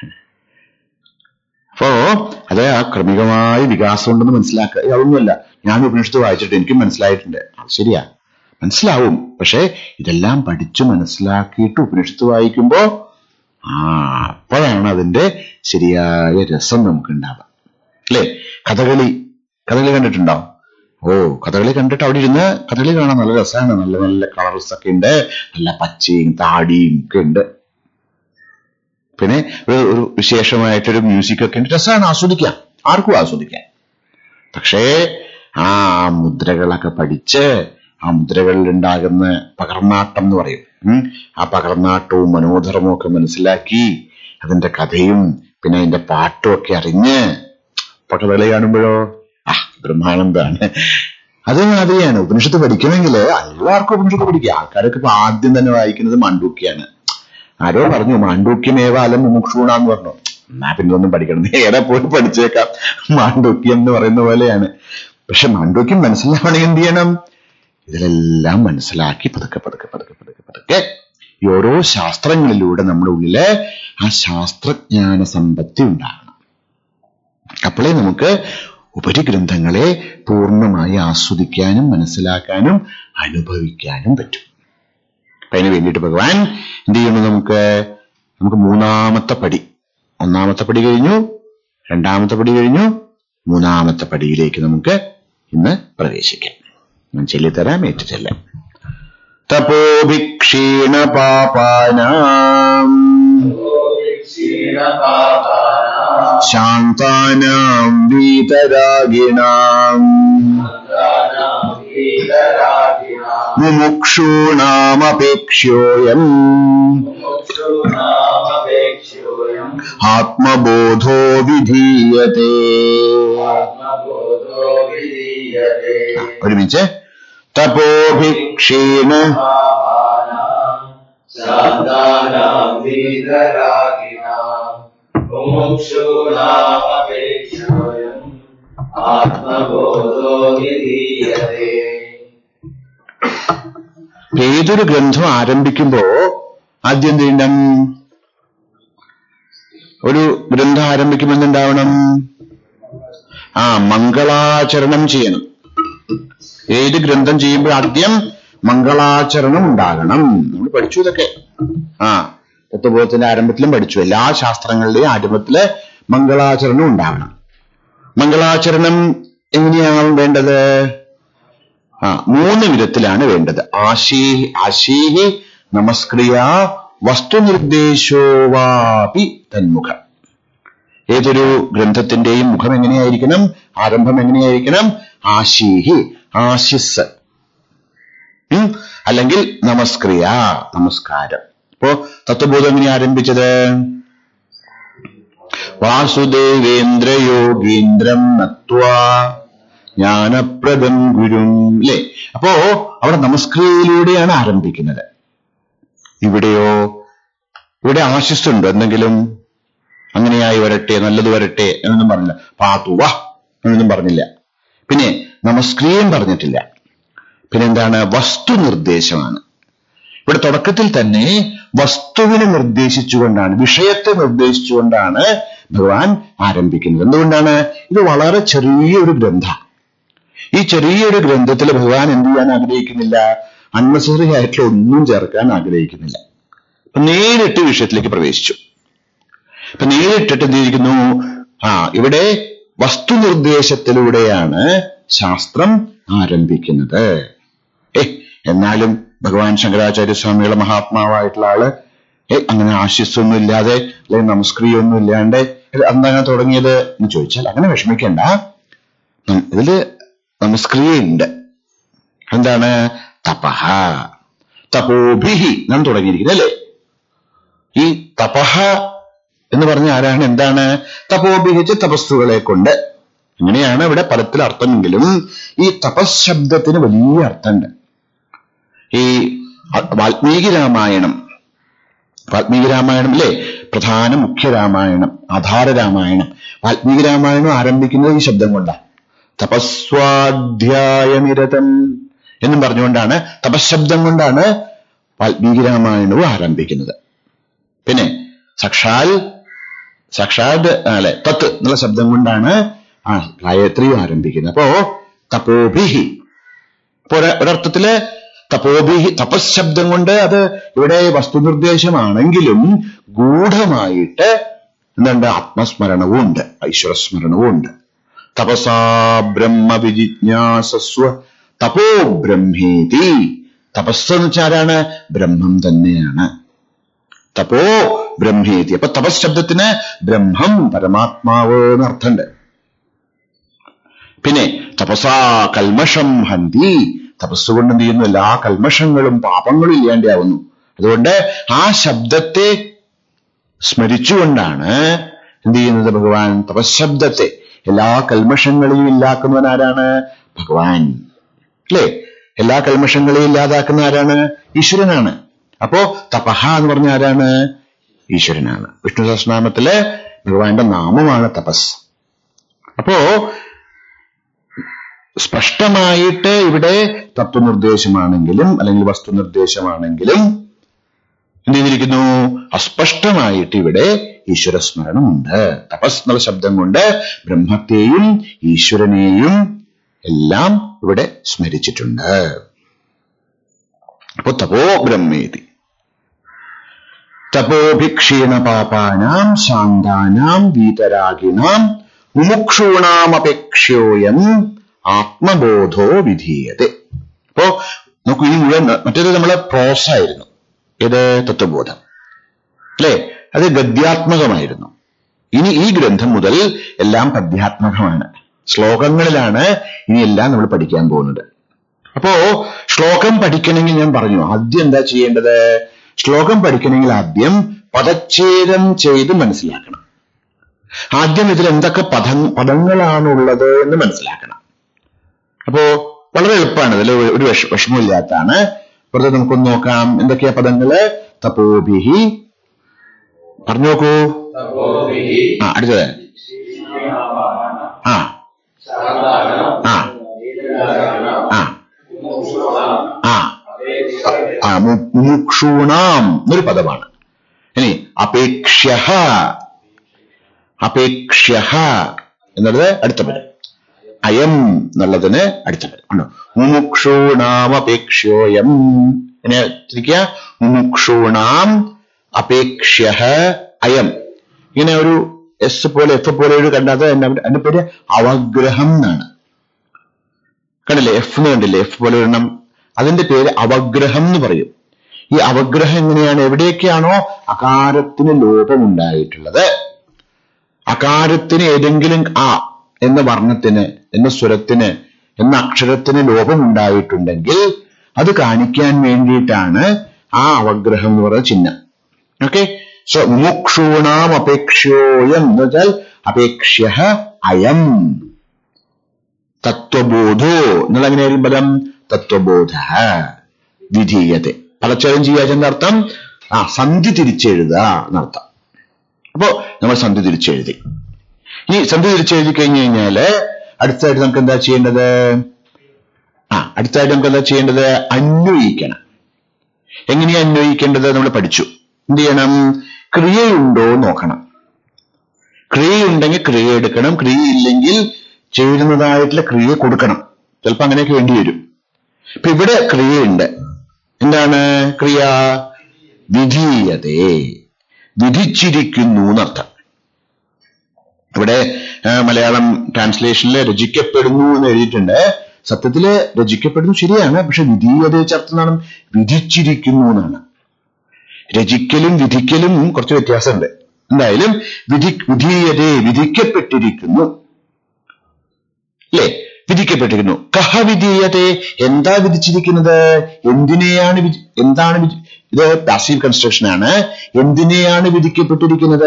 അപ്പോ അത് ആ ക്രമികമായ വികാസം ഉണ്ടെന്ന് മനസ്സിലാക്കുക. അതൊന്നുമല്ല, ഞാൻ ഉപനിഷത്ത് വായിച്ചിട്ട് എനിക്കും മനസ്സിലായിട്ടുണ്ട്. അത് ശരിയാ, മനസ്സിലാവും. പക്ഷെ ഇതെല്ലാം പഠിച്ചു മനസ്സിലാക്കിയിട്ട് ഉപനിഷത്ത് വായിക്കുമ്പോ അപ്പോഴാണ് അതിന്റെ ശരിയായ രസം നമുക്ക് ഉണ്ടാവുക. അല്ലേ? കഥകളി കണ്ടിട്ടുണ്ടോ? കഥകളി കണ്ടിട്ട് അവിടെ ഇരുന്ന് കഥകളി കാണാൻ നല്ല രസമാണ്. നല്ല നല്ല കളർസ് ഒക്കെ ഉണ്ട്, നല്ല പച്ചയും താടിയും ഒക്കെ ഉണ്ട്. പിന്നെ ഒരു വിശേഷമായിട്ടൊരു മ്യൂസിക് ഒക്കെ ഉണ്ട്, രസമാണ്, ആസ്വദിക്കാം, ആർക്കും ആസ്വദിക്കാം. പക്ഷേ ആ മുദ്രകളൊക്കെ പഠിച്ച് ആ മുദ്രകളിൽ ഉണ്ടാകുന്ന പകർന്നാട്ടം എന്ന് പറയും, ആ പകർന്നാട്ടവും മനോധർമ്മവും ഒക്കെ മനസ്സിലാക്കി അതിന്റെ കഥയും പിന്നെ അതിന്റെ പാട്ടും ഒക്കെ അറിഞ്ഞ് ഇപ്പൊ കഥകളി കാണുമ്പോഴോ ബ്രഹ്മാനന്ദാണ്. അതുമാതിരിയാണ് ഉപനിഷത്ത് പഠിക്കണമെങ്കിൽ എല്ലാവർക്കും ഉപനിഷത്ത് പഠിക്കുക. ആൾക്കാരൊക്കെ ഇപ്പൊ ആദ്യം തന്നെ വായിക്കുന്നത് മാണ്ഡൂക്യാണ്. ആരോ പറഞ്ഞു മാണ്ഡൂക്യമേവാലം മുമുക്ഷൂണാന്ന് പറഞ്ഞു. എന്നാ പിന്നെ ഒന്നും പഠിക്കണം, നേരെ പോയി പഠിച്ചേക്കാം, മാണ്ഡൂക്യം എന്ന് പറയുന്ന പോലെയാണ്. പക്ഷെ മാണ്ഡൂക്യം മനസ്സിലാവണമെങ്കിൽ എന്ത് ചെയ്യണം? ഇതിലെല്ലാം മനസ്സിലാക്കി പതുക്കെ ഈ ഓരോ ശാസ്ത്രങ്ങളിലൂടെ നമ്മുടെ ഉള്ളില് ആ ശാസ്ത്രജ്ഞാന സമ്പത്തി ഉണ്ടാകണം. അപ്പോഴേ നമുക്ക് ഉപരിഗ്രന്ഥങ്ങളെ പൂർണ്ണമായി ആസ്വദിക്കാനും മനസ്സിലാക്കാനും അനുഭവിക്കാനും പറ്റും. അപ്പൊ അതിന് വേണ്ടിയിട്ട് ഭഗവാൻ എന്ത് ചെയ്യുന്നു? നമുക്ക് മൂന്നാമത്തെ പടി, ഒന്നാമത്തെ പടി കഴിഞ്ഞു, രണ്ടാമത്തെ പടി കഴിഞ്ഞു, മൂന്നാമത്തെ പടിയിലേക്ക് നമുക്ക് ഇന്ന് പ്രവേശിക്കാം. ഞാൻ ചൊല്ലിത്തരാം, ഏറ്റുചൊല്ലാം. തപോഭിക്ഷീണ പാപാനാം ശാന്താനാം വീതരാഗിണാം മുമുക്ഷൂണാമപേക്ഷ്യോയം ആത്മബോധോ വിധീയത്തെ. ഒരുമിച്ച് തപോഭിക്ഷീണ ഏതൊരു ഗ്രന്ഥം ആരംഭിക്കുമ്പോ ആദ്യം എന്ത് ചെയ്യണം? ഒരു ഗ്രന്ഥം ആരംഭിക്കുമ്പോൾ എന്തുണ്ടാവണം? മംഗളാചരണം ചെയ്യണം. ഏത് ഗ്രന്ഥം ചെയ്യുമ്പോൾ ആദ്യം മംഗളാചരണം ഉണ്ടാകണം. നമ്മൾ പഠിച്ചു ഇതൊക്കെ. തത്വബോധത്തിന്റെ ആരംഭത്തിലും പഠിച്ചു. എല്ലാ ശാസ്ത്രങ്ങളുടെയും ആരംഭത്തില് മംഗളാചരണം ഉണ്ടാകണം. മംഗളാചരണം എങ്ങനെയാണ് വേണ്ടത്? 3 വിധത്തിലാണ് വേണ്ടത്. ആശീഹി നമസ്ക്രിയ വസ്തുനിർദ്ദേശോവാപി തന്മുഖം. ഏതൊരു ഗ്രന്ഥത്തിന്റെയും മുഖം എങ്ങനെയായിരിക്കണം? ആരംഭം എങ്ങനെയായിരിക്കണം? ആശീഹി, ആശിസ്, അല്ലെങ്കിൽ നമസ്ക്രിയ, നമസ്കാരം. അപ്പോ തത്വബോധം എങ്ങനെ ആരംഭിച്ചത്? വാസുദേവേന്ദ്രയോഗീന്ദ്രം നത്വാ ജ്ഞാനപ്രദം ഗുരും. അല്ലേ? അപ്പോ അവിടെ നമസ്ക്രിയയിലൂടെയാണ് ആരംഭിക്കുന്നത്. ഇവിടെയോ? ഇവിടെ ആശിസ്സുണ്ടോ എന്തെങ്കിലും? അങ്ങനെയായി വരട്ടെ, നല്ലത് വരട്ടെ എന്നൊന്നും പറഞ്ഞില്ല. പാതുവ എന്നൊന്നും പറഞ്ഞില്ല. പിന്നെ നമസ്ക്രിയം പറഞ്ഞിട്ടില്ല. പിന്നെന്താണ്? വസ്തുനിർദ്ദേശമാണ്. ഇവിടെ തുടക്കത്തിൽ തന്നെ വസ്തുവിനെ നിർദ്ദേശിച്ചുകൊണ്ടാണ്, വിഷയത്തെ നിർദ്ദേശിച്ചുകൊണ്ടാണ് ഭഗവാൻ ആരംഭിക്കുന്നത്. എന്തുകൊണ്ടാണ്? ഇത് വളരെ ചെറിയൊരു ഗ്രന്ഥം. ഈ ചെറിയൊരു ഗ്രന്ഥത്തിൽ ഭഗവാൻ എന്ത് ചെയ്യാൻ ആഗ്രഹിക്കുന്നില്ല? അൺനെസസറി ആയിട്ടുള്ള ഒന്നും ചേർക്കാൻ ആഗ്രഹിക്കുന്നില്ല. അപ്പൊ നേരിട്ട് വിഷയത്തിലേക്ക് പ്രവേശിച്ചു. അപ്പൊ നേരിട്ടിട്ട് എന്തിരിക്കുന്നു? ഇവിടെ വസ്തുനിർദ്ദേശത്തിലൂടെയാണ് ശാസ്ത്രം ആരംഭിക്കുന്നത്. എന്നാലും ഭഗവാൻ ശങ്കരാചാര്യസ്വാമികളെ മഹാത്മാവായിട്ടുള്ള ആള് അങ്ങനെ ആശിസ്സൊന്നും ഇല്ലാതെ അല്ലെങ്കിൽ നമസ്ക്രിയൊന്നും ഇല്ലാണ്ട് എന്താണ് തുടങ്ങിയത് എന്ന് ചോദിച്ചാൽ അങ്ങനെ വിഷമിക്കേണ്ട. ഇതില് നമസ്ക്രിയുണ്ട്. എന്താണ്? തപഹ, തപോഭിഹി നാം തുടങ്ങിയിരിക്കുന്നത് അല്ലേ? ഈ തപഹ എന്ന് പറഞ്ഞ ആരാണ്? എന്താണ്? തപോഭിഹിച്ച തപസ്സുകളെ കൊണ്ട്. അങ്ങനെയാണ് ഇവിടെ പദത്തിൽ അർത്ഥമെങ്കിലും ഈ തപസ് ശബ്ദത്തിന് വലിയ അർത്ഥമുണ്ട്. ഈ വാൽമീകി രാമായണം അല്ലേ പ്രധാന മുഖ്യ രാമായണം, ആധാര രാമായണം. വാൽമീകി രാമായണം ആരംഭിക്കുന്നത് ഈ ശബ്ദം കൊണ്ടാണ്. തപസ്വാധ്യായനിരതം എന്നും പറഞ്ഞുകൊണ്ടാണ്, തപശബ്ദം കൊണ്ടാണ് വാൽമീകി രാമായണവും ആരംഭിക്കുന്നത്. പിന്നെ സാക്ഷാത് അല്ലെ തത്ത് എന്നുള്ള ശബ്ദം കൊണ്ടാണ് ഗായത്രിയും ആരംഭിക്കുന്നത്. അപ്പോ തപോഭിഹി, ഇപ്പൊ ഒരർത്ഥത്തില് തപോഭിഹി തപശബ്ദം കൊണ്ട് അത് ഇവിടെ വസ്തുനിർദ്ദേശമാണെങ്കിലും ഗൂഢമായിട്ട് എന്തുണ്ട്? ആത്മസ്മരണവും ഉണ്ട്, ഈശ്വരസ്മരണവും ഉണ്ട്. തപസാ ബ്രഹ്മ വിജിജ്ഞാസസ്വ തപോ ബ്രഹ്മേതി. തപസ് എന്ന് വെച്ചാൽ ആരാണ്? ബ്രഹ്മം തന്നെയാണ്. തപോ ബ്രഹ്മേതി. അപ്പൊ തപസ് ശബ്ദത്തിന് ബ്രഹ്മം, പരമാത്മാവ് എന്നർത്ഥമുണ്ട്. പിന്നെ തപസാ കൽമഷം ഹന്തി. തപസ്സുകൊണ്ട് എന്ത് ചെയ്യുന്നു? എല്ലാ കൽമഷങ്ങളും പാപങ്ങളും ഇല്ലാണ്ടാവുന്നു. അതുകൊണ്ട് ആ ശബ്ദത്തെ സ്മരിച്ചുകൊണ്ടാണ് എന്ത് ചെയ്യുന്നത്? ഭഗവാൻ തപശബ്ദത്തെ, എല്ലാ കൽമഷങ്ങളെയും ഇല്ലാക്കുന്നവൻ ആരാണ്? ഭഗവാൻ അല്ലേ? എല്ലാ കൽമഷങ്ങളെയും ഇല്ലാതാക്കുന്ന ആരാണ്? ഈശ്വരനാണ്. അപ്പോ തപഹ എന്ന് പറഞ്ഞ ആരാണ്? ഈശ്വരനാണ്. വിഷ്ണു സഹസ്രനാമത്തിലെ ഭഗവാന്റെ നാമമാണ് തപസ്. അപ്പോ സ്പഷ്ടമായിട്ട് ഇവിടെ തത്വനിർദ്ദേശമാണെങ്കിലും അല്ലെങ്കിൽ വസ്തുനിർദ്ദേശമാണെങ്കിലും എന്ത് ചെയ്തിരിക്കുന്നു? അസ്പഷ്ടമായിട്ട് ഇവിടെ ഈശ്വരസ്മരണമുണ്ട്. തപസ് എന്നുള്ള ശബ്ദം കൊണ്ട് ബ്രഹ്മത്തെയും ഈശ്വരനെയും എല്ലാം ഇവിടെ സ്മരിച്ചിട്ടുണ്ട്. അപ്പോ തപോ ബ്രഹ്മേതി. തപോഭിക്ഷീണ പാപാനാം ശാന്താനാം വീതരാഗിണാം മുമുക്ഷൂണാമപേക്ഷ്യോയം ആത്മബോധോ വിധീയത്തെ. അപ്പോ നോക്കൂ, ഈ മുഴുവൻ മറ്റേത് നമ്മളെ പ്രോസ ആയിരുന്നു. ഏത്? തത്വബോധം അല്ലേ? അത് ഗദ്യാത്മകമായിരുന്നു. ഇനി ഈ ഗ്രന്ഥം മുതൽ എല്ലാം പദ്യാത്മകമാണ്. ശ്ലോകങ്ങളിലാണ് ഇനിയെല്ലാം നമ്മൾ പഠിക്കാൻ പോകുന്നത്. അപ്പോ ശ്ലോകം പഠിക്കണമെങ്കിൽ ഞാൻ പറഞ്ഞു ആദ്യം എന്താ ചെയ്യേണ്ടത്? ശ്ലോകം പഠിക്കണമെങ്കിൽ ആദ്യം പദച്ഛേദം ചെയ്ത് മനസ്സിലാക്കണം. ആദ്യം ഇതിൽ എന്തൊക്കെ പദങ്ങളാണുള്ളത് എന്ന് മനസ്സിലാക്കണം. അപ്പോ വളരെ എളുപ്പമാണ്, ഇതിൽ ഒരു വിഷമമില്ലാത്തതാണ്. വെറുതെ നമുക്കൊന്ന് നോക്കാം. എന്തൊക്കെയാ പദങ്ങള്? തപോഭിഹി പറഞ്ഞു നോക്കൂ. അടുത്തത് മുമുക്ഷൂണാം എന്നൊരു പദമാണ്. ഇനി അപേക്ഷ്യഃ, അപേക്ഷ്യഃ എന്നുള്ളത് അടുത്ത പദം, അയം എന്നുള്ളതിന് അടുത്ത പദം ആണോ. മുമുക്ഷൂണാം അപേക്ഷ്യോയം, എന്നെ തിരിക്കുക, മുമുക്ഷൂണാം അപേക്ഷ്യഃ അയം. ഇങ്ങനെ ഒരു എസ് പോലെ എഫ് പോലെ ഒരു കണ്ടാത്ത അതിന്റെ പേര് അവഗ്രഹം എന്നാണ്. കണ്ടില്ലേ, എഫ് എന്ന് കണ്ടില്ലേ, എഫ് പോലെ ഒരെണ്ണം, അതിന്റെ പേര് അവഗ്രഹം എന്ന് പറയും. ഈ അവഗ്രഹം എങ്ങനെയാണ്? എവിടെയൊക്കെയാണോ അകാരത്തിന് ലോപമുണ്ടായിട്ടുള്ളത്, അകാരത്തിന് ഏതെങ്കിലും ആ എന്ന വർണ്ണത്തിന്, എന്ന സ്വരത്തിന്, എന്ന അക്ഷരത്തിന് ലോപമുണ്ടായിട്ടുണ്ടെങ്കിൽ അത് കാണിക്കാൻ വേണ്ടിയിട്ടാണ് ആ അവഗ്രഹം എന്ന് പറയുന്ന ചിഹ്നം. ഓക്കെ, സോ മുമുക്ഷൂണാം അപേക്ഷ്യോയം എന്ന് വെച്ചാൽ അപേക്ഷ്യഃ അയം. തത്വബോധോ എന്നുള്ള എങ്ങനെയായിരിക്കും പദം? തത്വബോധഃ വിധീയത്തെ. പദച്ഛേദം ചെയ്യാച്ചെന്ന അർത്ഥം സന്ധി തിരിച്ചെഴുതുക എന്നർത്ഥം. അപ്പോ നമ്മൾ സന്ധി തിരിച്ചെഴുതി. ഈ സന്ധി തിരിച്ചെഴുതി കഴിഞ്ഞു കഴിഞ്ഞാല് അടുത്തായിട്ട് നമുക്ക് എന്താ ചെയ്യേണ്ടത്? അടുത്തായിട്ട് നമുക്ക് എന്താ ചെയ്യേണ്ടത്? അന്വയിക്കണം. എങ്ങനെയാ അന്വയിക്കേണ്ടത്? നമ്മൾ പഠിച്ചു. എന്ത് ചെയ്യണം? ക്രിയയുണ്ടോ നോക്കണം. ക്രിയയുണ്ടെങ്കിൽ ക്രിയ എടുക്കണം, ക്രിയയില്ലെങ്കിൽ ചേരുന്നതായിട്ടുള്ള ക്രിയ കൊടുക്കണം. ചിലപ്പോ അങ്ങനെയൊക്കെ വേണ്ടി വരും. ഇപ്പൊ ഇവിടെ ക്രിയയുണ്ട്. എന്താണ് ക്രിയ? വിധീയതേ, വിധിച്ചിരിക്കുന്നു എന്നർത്ഥം. ഇവിടെ മലയാളം ട്രാൻസ്ലേഷനിൽ രചിക്കപ്പെടുന്നു എന്ന് എഴുതിയിട്ടുണ്ട്. സത്യത്തില് രചിക്കപ്പെടുന്നു ശരിയാണ്, പക്ഷെ വിധീയതയെ ചേർത്ത് എന്നാണ് വിധിച്ചിരിക്കുന്നു എന്നാണ്. രചിക്കലും വിധിക്കലും കുറച്ച് വ്യത്യാസമുണ്ട്. എന്തായാലും വിധീയതേ, വിധിക്കപ്പെട്ടിരിക്കുന്നു അല്ലേ? വിധിക്കപ്പെട്ടിരിക്കുന്നു. കഹ വിധീയതേ, എന്താ വിധിച്ചിരിക്കുന്നത്? എന്തിനെയാണ് എന്താണ് ഇത് പാസീവ് കൺസ്ട്രക്ഷൻ ആണ്. എന്തിനെയാണ് വിധിക്കപ്പെട്ടിരിക്കുന്നത്?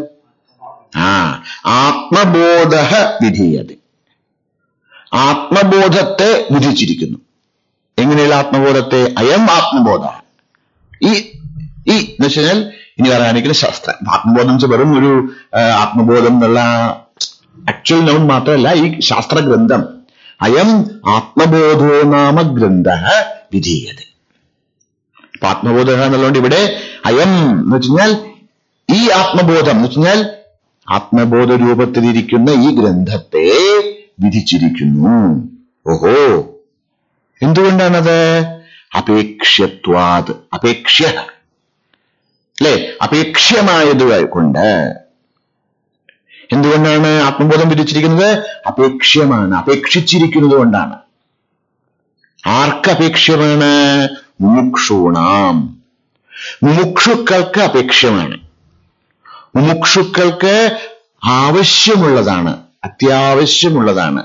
ആത്മബോധ വിധീയതേ, ആത്മബോധത്തെ വിധിച്ചിരിക്കുന്നു. എങ്ങനെയുള്ള ആത്മബോധത്തെ? അയം ആത്മബോധ. ഈ എന്ന് വെച്ചാൽ ഇനി പറയാനിരിക്കുന്ന ശാസ്ത്രം. ആത്മബോധം വെച്ചാൽ വെറും ഒരു ആത്മബോധം എന്നുള്ള ആക്ച്വൽ നൗൺ മാത്രമല്ല, ഈ ശാസ്ത്ര ഗ്രന്ഥം അയം ആത്മബോധോ നാമ ഗ്രന്ഥ വിധീയതേ. അപ്പൊ ആത്മബോധ എന്നുള്ളതുകൊണ്ട് ഇവിടെ അയം എന്ന് വെച്ചുകഴിഞ്ഞാൽ ഈ ആത്മബോധം എന്ന് വെച്ചുകഴിഞ്ഞാൽ ആത്മബോധ രൂപത്തിലിരിക്കുന്ന ഈ ഗ്രന്ഥത്തെ വിധിച്ചിരിക്കുന്നു. ഓഹോ, എന്തുകൊണ്ടാണത്? അപേക്ഷ്യത്വാത്, അപേക്ഷ്യ അല്ലെ, അപേക്ഷ്യമായത് കൊണ്ട്. എന്തുകൊണ്ടാണ് ആത്മബോധം വിധിച്ചിരിക്കുന്നത്? അപേക്ഷ്യമാണ്, അപേക്ഷിച്ചിരിക്കുന്നത് കൊണ്ടാണ്. ആർക്ക് അപേക്ഷ്യമാണ്? മുമുക്ഷൂണാം, മുമുക്ഷുക്കൾക്ക് അപേക്ഷ്യമാണ്. മുമുക്ഷുക്കൾക്ക് ആവശ്യമുള്ളതാണ്, അത്യാവശ്യമുള്ളതാണ്.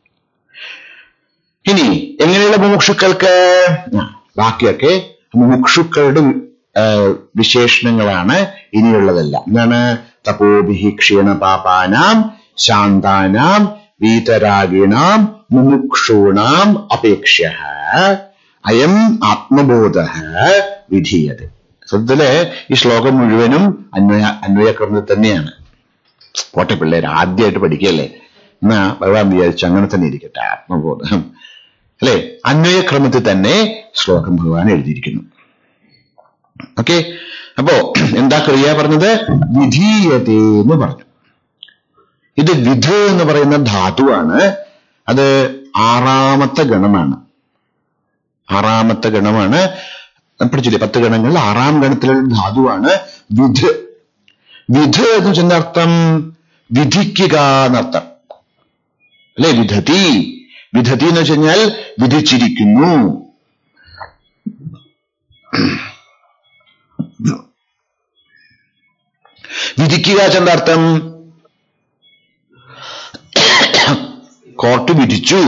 ഇനി എങ്ങനെയുള്ള മുമുക്ഷുക്കൾക്ക്? ബാക്കിയൊക്കെ മുമുക്ഷുക്കളുടെ വിശേഷണങ്ങളാണ് ഇനിയുള്ളതെല്ലാം. എന്താണ്? തപോഭിഹി ക്ഷീണപാപാനാം ശാന്താനാം വീതരാഗിണാം മുമുക്ഷൂണാം അപേക്ഷ്യഃ അയം ആത്മബോധഃ വിധീയതേ. സത്യത്തില് ഈ ശ്ലോകം മുഴുവനും അന്വയക്രമത്തിൽ തന്നെയാണ്. പോട്ടെ പിള്ളേർ, ആദ്യമായിട്ട് പഠിക്കുകയല്ലേ, എന്നാ ഭഗവാൻ വിചാരിച്ചു അങ്ങനെ തന്നെ ഇരിക്കട്ടെ. ആത്മബോധം അല്ലെ, അന്വയക്രമത്തിൽ തന്നെ ശ്ലോകം ഭഗവാൻ എഴുതിയിരിക്കുന്നു. ഓക്കെ, അപ്പോ എന്താ ക്രിയ പറഞ്ഞത്? വിധീയതേ എന്ന് പറഞ്ഞു. ഇത് വിധ് എന്ന് പറയുന്ന ധാതുവാണ്. അത് ആറാമത്തെ ഗണമാണ്. ആറാമത്തെ ഗണമാണ്. പഠിച്ചില്ലേ 10 ഗണങ്ങളിൽ 6ാം ഗണത്തിലുള്ള ധാതുവാണ് വിധ്. വിധ് എന്ന് വെച്ച അർത്ഥം വിധിക്കുക എന്നർത്ഥം അല്ലെ. വിധതി, വിധതി എന്ന് വെച്ച് കഴിഞ്ഞാൽ വിധിച്ചിരിക്കുന്നു. വിധിക്കുക ചെന്നർത്ഥം കോർട്ട് വിധിച്ചു.